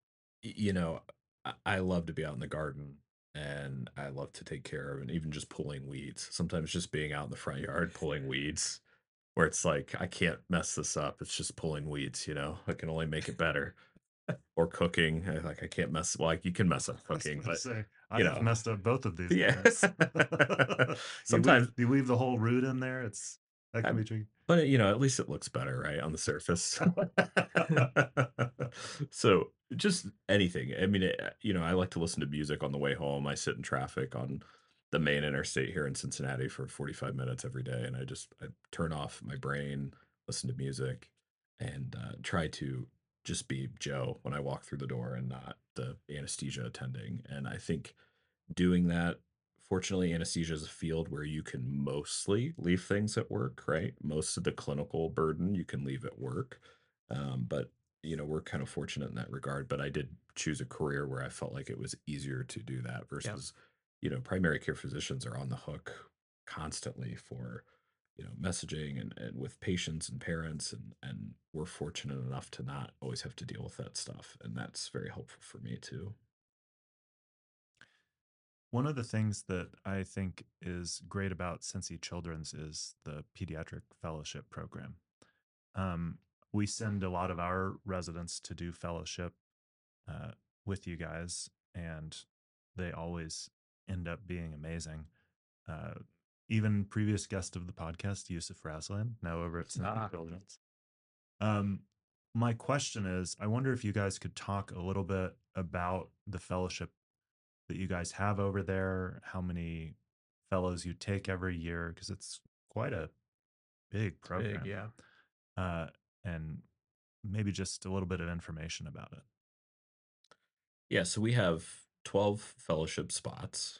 I love to be out in the garden, and I love to take care of, and even just pulling weeds. Sometimes just being out in the front yard pulling weeds, where it's like, I can't mess this up. It's just pulling weeds, I can only make it better. Or cooking. I can't mess, well, like, you can mess up I was cooking, going to but say, I you have know, messed up both of these yeah. things. you Sometimes, leave you leave the whole root in there. That can be I'm, tricky. but at least it looks better, right, on the surface. So just anything. I mean, I like to listen to music on the way home. I sit in traffic on the main interstate here in Cincinnati for 45 minutes every day, and I turn off my brain, listen to music, and try to just be Joe when I walk through the door and not the anesthesia attending. And I think doing that, fortunately, anesthesia is a field where you can mostly leave things at work, right? Most of the clinical burden you can leave at work. But we're kind of fortunate in that regard. But I did choose a career where I felt like it was easier to do that Yeah. versus, primary care physicians are on the hook constantly for, messaging and with patients and parents, and we're fortunate enough to not always have to deal with that stuff. And that's very helpful for me too. One of the things that I think is great about Cincy Children's is the pediatric fellowship program. Um, we send a lot of our residents to do fellowship uh, with you guys, and they always end up being amazing. Uh, Even previous guest of the podcast, Yusuf Raslan, now over at Simply Children's. My question is, I wonder if you guys could talk a little bit about the fellowship that you guys have over there, how many fellows you take every year, because it's quite a big program. Big, yeah. And maybe just a little bit of information about it. Yeah, so we have 12 fellowship spots.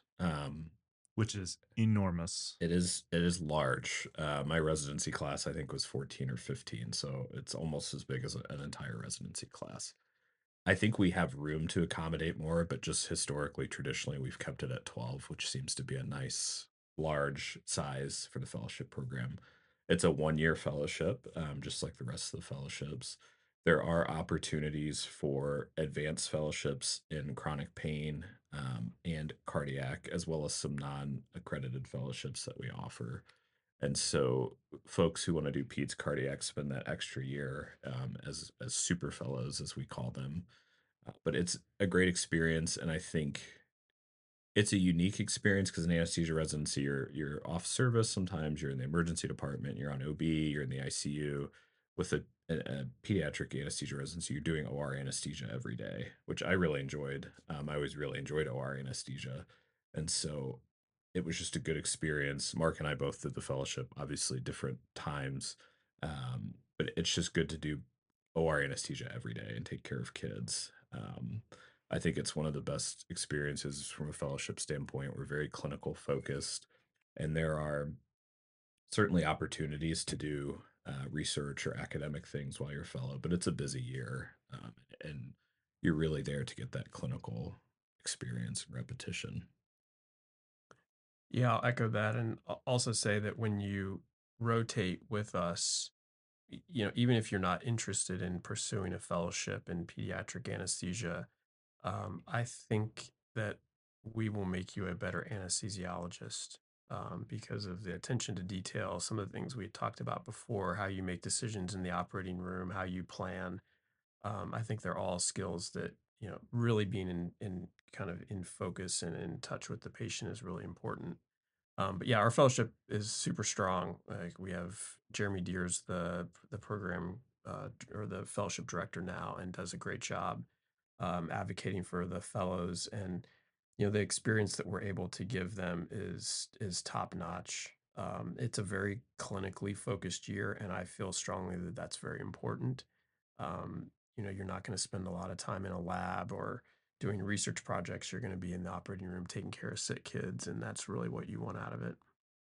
Which is enormous. It is large. My residency class, I think, was 14 or 15, so it's almost as big as an entire residency class. I think we have room to accommodate more, but just historically, traditionally, we've kept it at 12, which seems to be a nice, large size for the fellowship program. It's a 1 year fellowship, just like the rest of the fellowships. There are opportunities for advanced fellowships in chronic pain and cardiac, as well as some non accredited fellowships that we offer. And so, folks who want to do peds cardiac spend that extra year as super fellows, as we call them. But it's a great experience, and I think it's a unique experience because in anesthesia residency, you're off service. Sometimes you're in the emergency department, you're on OB, you're in the ICU. With a pediatric anesthesia residency, you're doing OR anesthesia every day, which I really enjoyed. I always really enjoyed OR anesthesia, and so it was just a good experience. Mark and I both did the fellowship, obviously different times, but it's just good to do OR anesthesia every day and take care of kids. I think it's one of the best experiences from a fellowship standpoint. We're very clinical focused, and there are certainly opportunities to do research or academic things while you're a fellow, but it's a busy year, and you're really there to get that clinical experience and repetition. Yeah, I'll echo that, and also say that when you rotate with us, even if you're not interested in pursuing a fellowship in pediatric anesthesia, I think that we will make you a better anesthesiologist, because of the attention to detail, some of the things we talked about before, how you make decisions in the operating room, how you plan. I think they're all skills that, really being in kind of in focus and in touch with the patient is really important. But yeah, our fellowship is super strong. Like, we have Jeremy Deers, the program or the fellowship director now, and does a great job advocating for the fellows. And the experience that we're able to give them is top notch. It's a very clinically focused year, and I feel strongly that that's very important. You're not going to spend a lot of time in a lab or doing research projects. You're going to be in the operating room taking care of sick kids, and that's really what you want out of it.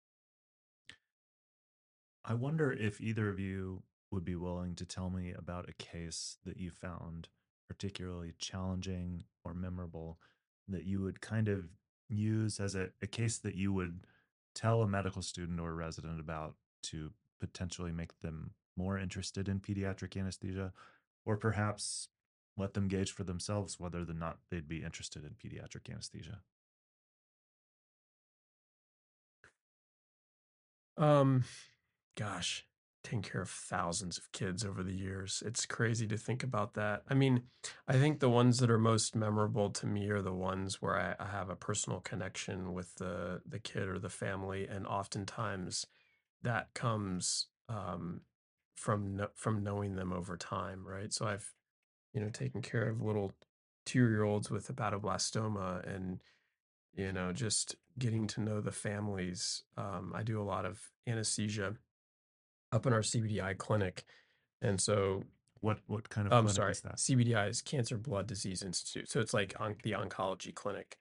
I wonder if either of you would be willing to tell me about a case that you found particularly challenging or memorable that you would kind of use as a case that you would tell a medical student or a resident about to potentially make them more interested in pediatric anesthesia, or perhaps let them gauge for themselves whether or not they'd be interested in pediatric anesthesia. Um, Gosh, taking care of thousands of kids over the years. It's crazy to think about that. I mean, I think the ones that are most memorable to me are the ones where I have a personal connection with the kid or the family, and oftentimes that comes from knowing them over time, right? So I've taken care of little 2-year-olds with hepatoblastoma, and just getting to know the families. I do a lot of anesthesia up in our CBDI clinic. And so, What kind of I'm clinic sorry, is that? CBDI is Cancer Blood Disease Institute. So it's like the oncology clinic.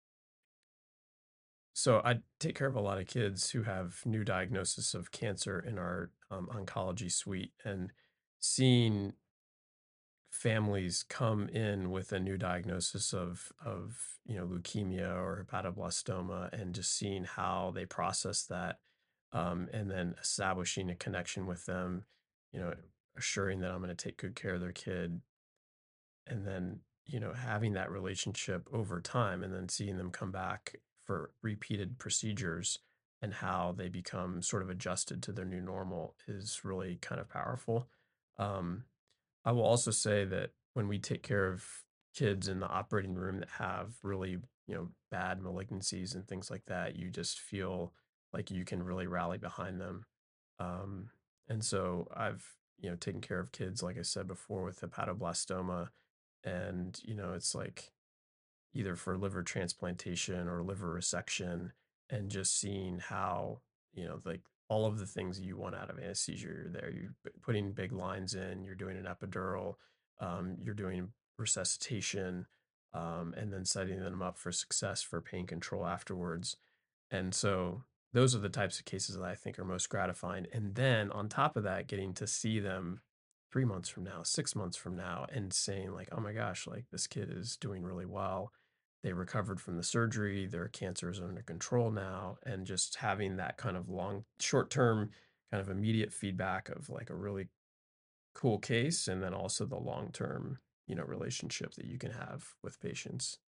So I take care of a lot of kids who have new diagnosis of cancer in our oncology suite, and seeing families come in with a new diagnosis of leukemia or hepatoblastoma, and just seeing how they process that, and then establishing a connection with them, you know assuring that I'm going to take good care of their kid, and then having that relationship over time, and then seeing them come back for repeated procedures, and how they become sort of adjusted to their new normal is really kind of powerful. um, I will also say that when we take care of kids in the operating room that have really, bad malignancies and things like that, you just feel like you can really rally behind them. Um, and so I've, taken care of kids, like I said before, with hepatoblastoma. And, it's like either for liver transplantation or liver resection, and just seeing how, like all of the things you want out of anesthesia are there. You're putting big lines in, you're doing an epidural, you're doing resuscitation, and then setting them up for success for pain control afterwards. And so those are the types of cases that I think are most gratifying. And then on top of that, getting to see them 3 months from now, 6 months from now, and saying, like, oh my gosh, like this kid is doing really well. They recovered from the surgery, their cancer is under control now. And just having that kind of short term, kind of immediate feedback of like a really cool case, and then also the long term, relationship that you can have with patients.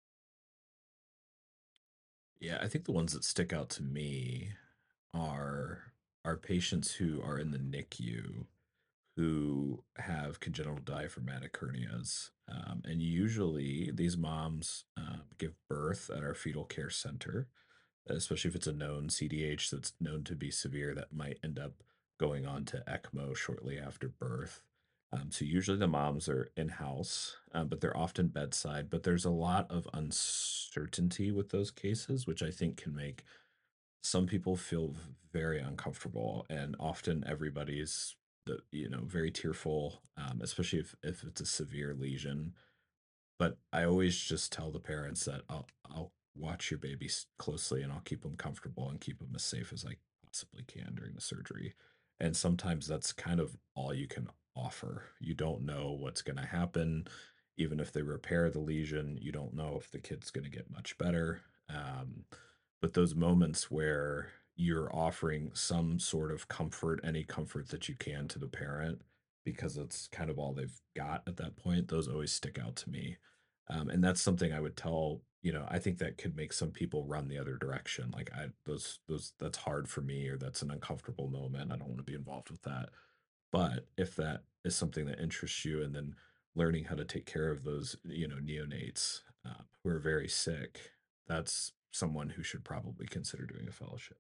Yeah, I think the ones that stick out to me are patients who are in the NICU who have congenital diaphragmatic hernias. And usually these moms give birth at our fetal care center, especially if it's a known CDH that's known to be severe that might end up going on to ECMO shortly after birth. So usually the moms are in house, but they're often bedside. But there's a lot of uncertainty with those cases, which I think can make some people feel very uncomfortable, and often everybody's very tearful, especially if it's a severe lesion. But I always just tell the parents that I'll watch your baby closely, and I'll keep them comfortable and keep them as safe as I possibly can during the surgery. And sometimes that's kind of all you can offer. You don't know what's going to happen. Even if they repair the lesion, you don't know if the kid's going to get much better. But those moments where you're offering some sort of comfort, any comfort that you can to the parent, because it's kind of all they've got at that point, those always stick out to me. And that's something I would tell, I think that could make some people run the other direction. Like those that's hard for me, or that's an uncomfortable moment. I don't want to be involved with that. But if that is something that interests you, and then learning how to take care of those, neonates who are very sick, that's someone who should probably consider doing a fellowship.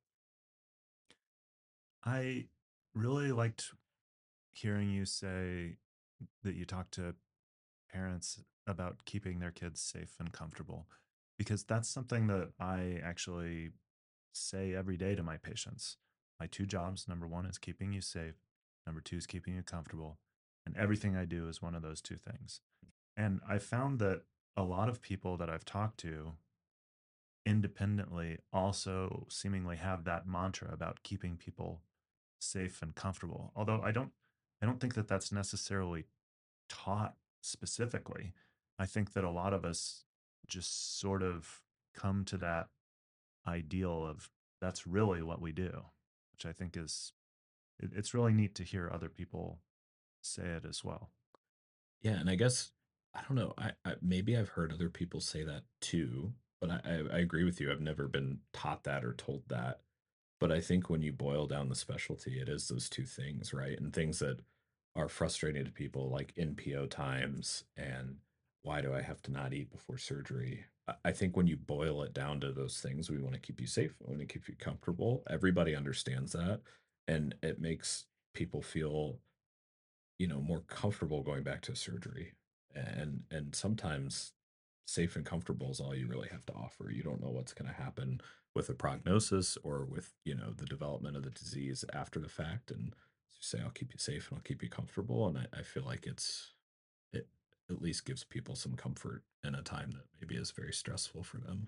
I really liked hearing you say that you talk to parents about keeping their kids safe and comfortable, because that's something that I actually say every day to my patients. My two jobs, number one is keeping you safe, number two is keeping you comfortable. And everything I do is one of those two things. And I found that a lot of people that I've talked to independently also seemingly have that mantra about keeping people safe and comfortable. Although I don't think that that's necessarily taught specifically. I think that a lot of us just sort of come to that ideal of that's really what we do, which I think is it's really neat to hear other people say it as well. Yeah, and I guess I don't know. I maybe I've heard other people say that too, but I agree with you. I've never been taught that or told that. But I think when you boil down the specialty, it is those two things, right? And things that are frustrating to people, like NPO times and why do I have to not eat before surgery? I think when you boil it down to those things, we want to keep you safe, we want to keep you comfortable. Everybody understands that, and it makes people feel more comfortable going back to surgery. And sometimes safe and comfortable is all you really have to offer. You don't know what's going to happen with a prognosis or with the development of the disease after the fact. And so say I'll keep you safe and I'll keep you comfortable, and I feel like it at least gives people some comfort in a time that maybe is very stressful for them.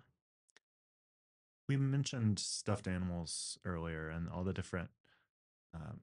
We mentioned stuffed animals earlier and all the different um,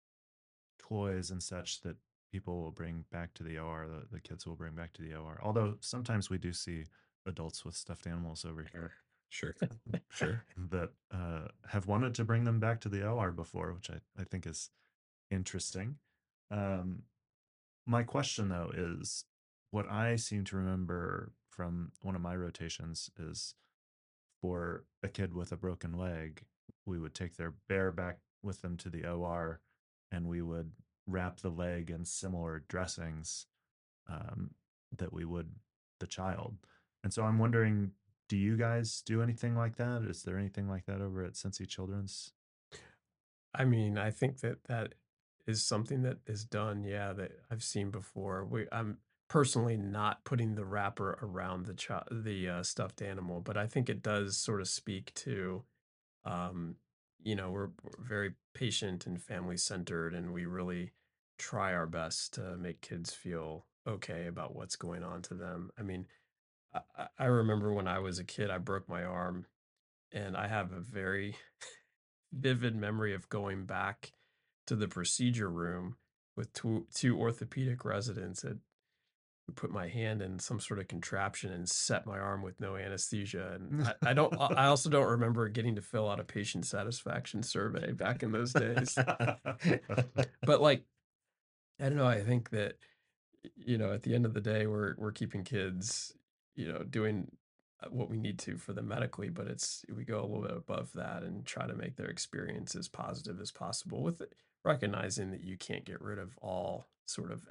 toys and such that people will bring back to the OR, the kids will bring back to the OR. Although sometimes we do see adults with stuffed animals over here Sure. Sure. that have wanted to bring them back to the OR before, which I think is interesting. Um, my question, though, is what I seem to remember from one of my rotations is for a kid with a broken leg, we would take their bear back with them to the OR, and we would wrap the leg in similar dressings um, that we would the child. And so I'm wondering, do you guys do anything like that? Is there anything like that over at Cincy Children's? I mean, I think that that is something that is done, yeah, that I've seen before. I'm personally not putting the wrapper around the stuffed animal, but I think it does sort of speak to, um, we're very patient and family centered, and we really try our best to make kids feel okay about what's going on to them. I mean, I remember when I was a kid, I broke my arm, and I have a very vivid memory of going back to the procedure room with two orthopedic residents who put my hand in some sort of contraption and set my arm with no anesthesia. And I also don't remember getting to fill out a patient satisfaction survey back in those days. But like, I don't know, I think that, at the end of the day, we're keeping kids, doing what we need to for them medically, but we go a little bit above that and try to make their experience as positive as possible with it, recognizing that you can't get rid of all sort of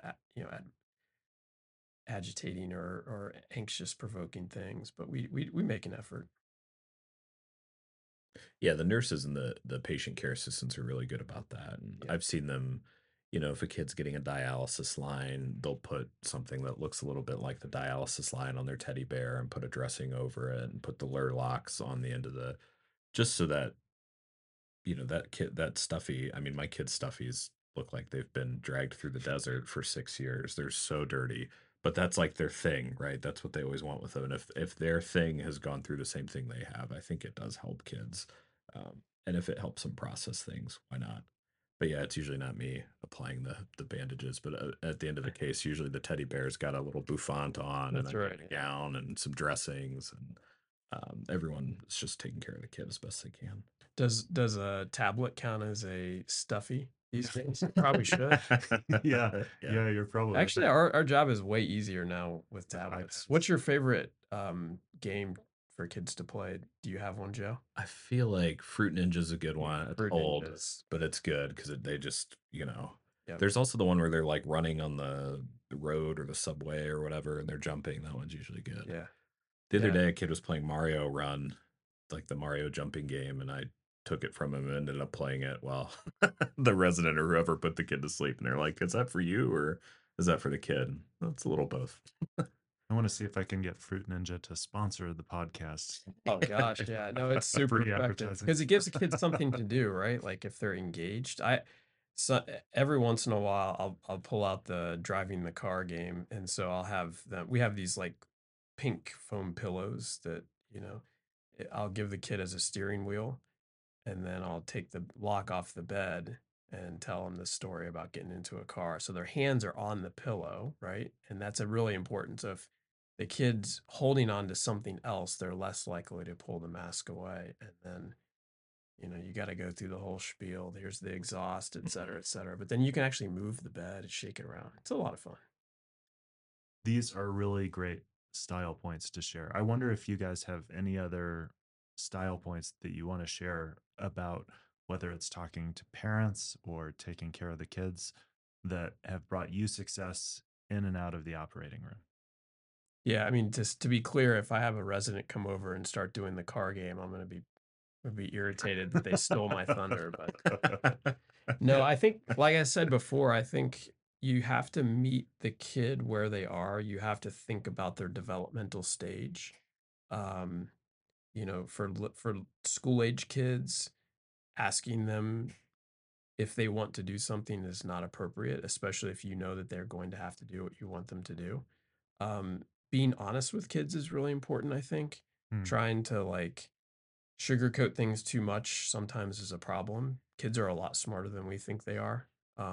agitating or anxious provoking things, but we make an effort. Yeah, the nurses and the patient care assistants are really good about that. And Yeah. I've seen them, if a kid's getting a dialysis line, they'll put something that looks a little bit like the dialysis line on their teddy bear and put a dressing over it and put the Lurlocks on the end of just so that, that kid, that stuffy, I mean, my kid's stuffies look like they've been dragged through the desert for 6 years. They're so dirty, but that's like their thing, right? That's what they always want with them. And if their thing has gone through the same thing they have, I think it does help kids. And if it helps them process things, why not? But yeah, it's usually not me applying the bandages. But at the end of the case, usually the teddy bear's got a little bouffant on and That's a right. gown and some dressings, and everyone is just taking care of the kid as best they can. Does a tablet count as a stuffy these days? Probably should. Yeah, you're probably Actually, our job is way easier now with tablets. iPads. What's your favorite game for kids to play? Do you have one, Joe? I feel like Fruit Ninja's a good one. It's Fruit old, Ninjas. but it's good because they just, Yep. There's also the one where they're like running on the road or the subway or whatever, and they're jumping. That one's usually good. Yeah. The other Yeah. day, a kid was playing Mario Run, like the Mario jumping game, and I took it from him and ended up playing it while the resident or whoever put the kid to sleep. And they're like, "Is that for you or is that for the kid?" That's a little both. I want to see if I can get Fruit Ninja to sponsor the podcast. Oh gosh, yeah. No, it's super Free effective advertising. because it gives the kids something to do, right? Like if they're engaged. Every once in a while I'll pull out the driving the car game, and so I'll have them. We have these like pink foam pillows that, I'll give the kid as a steering wheel, and then I'll take the lock off the bed and tell them the story about getting into a car. So their hands are on the pillow, right? And that's a really important. So if the kid's holding on to something else, they're less likely to pull the mask away. And then, you got to go through the whole spiel. Here's the exhaust, et cetera, et cetera. But then you can actually move the bed and shake it around. It's a lot of fun. These are really great style points to share. I wonder if you guys have any other style points that you want to share about whether it's talking to parents or taking care of the kids that have brought you success in and out of the operating room. Yeah, I mean, just to be clear, if I have a resident come over and start doing the car game, I'm going to be irritated that they stole my thunder. But no, I think, like I said before, I think you have to meet the kid where they are. You have to think about their developmental stage. Um, for school age kids, asking them if they want to do something is not appropriate, especially if you know that they're going to have to do what you want them to do. Being honest with kids is really important, I think. Trying to like sugarcoat things too much sometimes is a problem. Kids are a lot smarter than we think they are.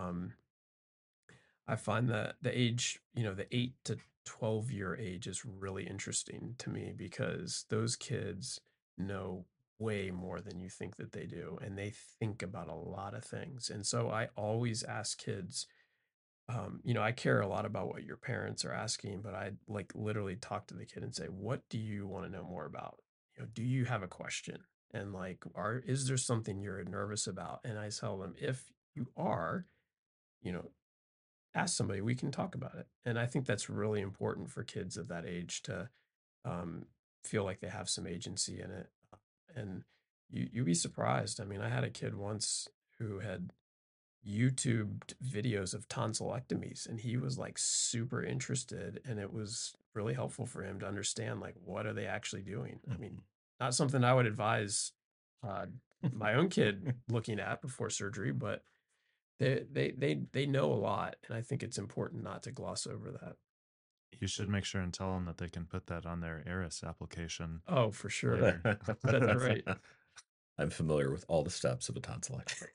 I find that the age, the 8 to 12-year age is really interesting to me because those kids know way more than you think that they do, and they think about a lot of things. And so I always ask kids, I care a lot about what your parents are asking, but I like literally talk to the kid and say, what do you want to know more about? Do you have a question? And like, is there something you're nervous about? And I tell them, if you are, you know, ask somebody. We can talk about it. And I think that's really important for kids of that age to feel like they have some agency in it. And you'd be surprised. I mean, I had a kid once who had YouTubed videos of tonsillectomies, and he was like super interested, and it was really helpful for him to understand like what are they actually doing. I mean, not something I would advise my own kid looking at before surgery, but they know a lot, and I think it's important not to gloss over that. You should make sure and tell them that they can put that on their ARIS application. Oh, for sure. later. That's right. I'm familiar with all the steps of a tonsillectomy.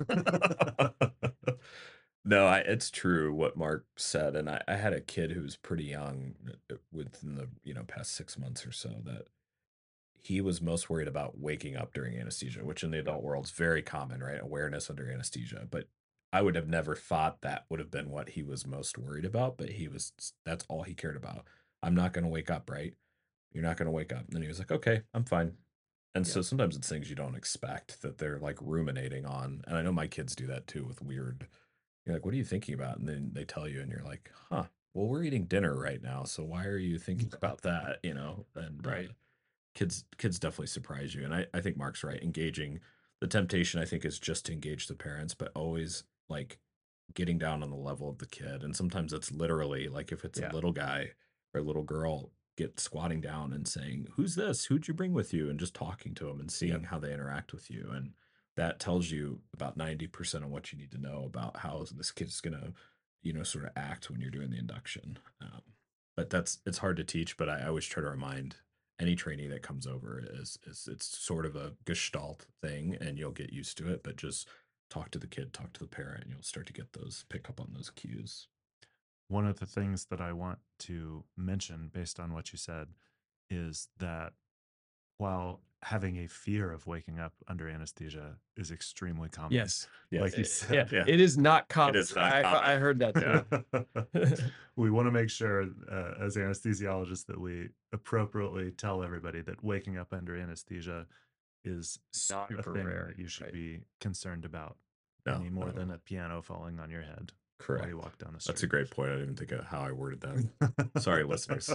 No, it's true what Mark said, and I had a kid who was pretty young within the past 6 months or so that he was most worried about waking up during anesthesia, which in the adult world is very common, right? Awareness under anesthesia, but I would have never thought that would have been what he was most worried about, but that's all he cared about. I'm not going to wake up, right? You're not going to wake up. And then he was like, okay, I'm fine. And so sometimes it's things you don't expect that they're like ruminating on. And I know my kids do that too with weird, you're like, what are you thinking about? And then they tell you and you're like, huh, well, we're eating dinner right now. So why are you thinking about that? And Right. Kids definitely surprise you. And I think Mark's right. Engaging the temptation, I think, is just to engage the parents, but always like getting down on the level of the kid. And sometimes it's literally like if it's a little guy or a little girl, get squatting down and saying, who's this? Who'd you bring with you? And just talking to them and seeing how they interact with you. And that tells you about 90% of what you need to know about how this kid's going to, sort of act when you're doing the induction. But it's hard to teach, but I always try to remind any trainee that comes over is it's sort of a gestalt thing and you'll get used to it, but just talk to the kid, talk to the parent, and you'll start to pick up on those cues. One of the things that I want to mention based on what you said is that while having a fear of waking up under anesthesia is extremely common. Yes. Like you said. Yeah. It is not common. It is not common. I heard that too. We want to make sure as anesthesiologists that we appropriately tell everybody that waking up under anesthesia is not a Super thing rare, that you should right. be concerned about any more than a piano falling on your head. Correct. While you walk down the street. That's a great point. I didn't think of how I worded that. Sorry, listeners.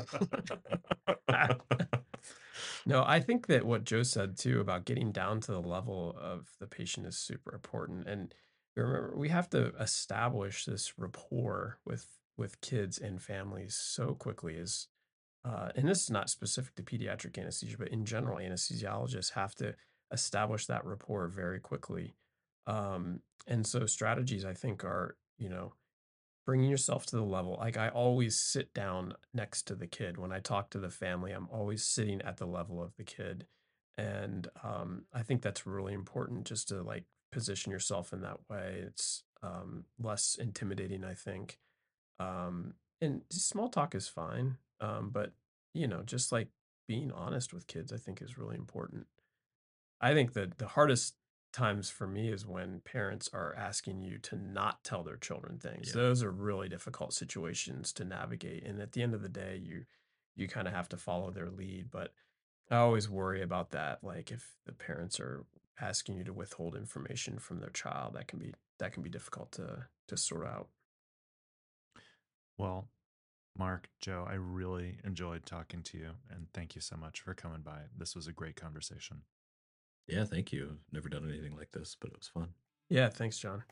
No, I think that what Joe said too about getting down to the level of the patient is super important. And remember, we have to establish this rapport with kids and families so quickly and this is not specific to pediatric anesthesia, but in general, anesthesiologists have to establish that rapport very quickly. And so strategies, I think, are, bringing yourself to the level. Like I always sit down next to the kid. When I talk to the family, I'm always sitting at the level of the kid. And I think that's really important just to like position yourself in that way. It's less intimidating, I think. And small talk is fine. But, just like being honest with kids, I think is really important. I think that the hardest times for me is when parents are asking you to not tell their children things. Yeah. Those are really difficult situations to navigate. And at the end of the day, you kind of have to follow their lead. But I always worry about that. Like if the parents are asking you to withhold information from their child, that can be difficult to sort out. Well, Mark, Joe, I really enjoyed talking to you, and thank you so much for coming by. This was a great conversation. Yeah, thank you. Never done anything like this, but it was fun. Yeah, thanks, John.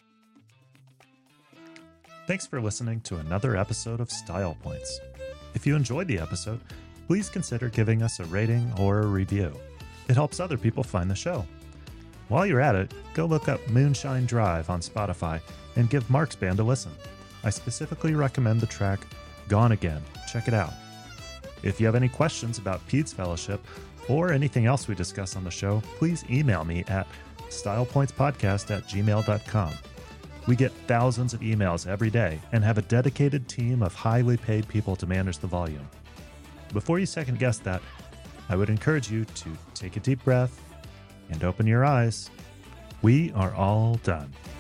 Thanks for listening to another episode of Style Points. If you enjoyed the episode, please consider giving us a rating or a review. It helps other people find the show. While you're at it, go look up Moonshine Drive on Spotify and give Mark's band a listen. I specifically recommend the track Gone Again. Check it out. If you have any questions about PEDS Fellowship or anything else we discuss on the show, please email me at stylepointspodcast@gmail.com. We get thousands of emails every day and have a dedicated team of highly paid people to manage the volume. Before you second guess that, I would encourage you to take a deep breath and open your eyes. We are all done.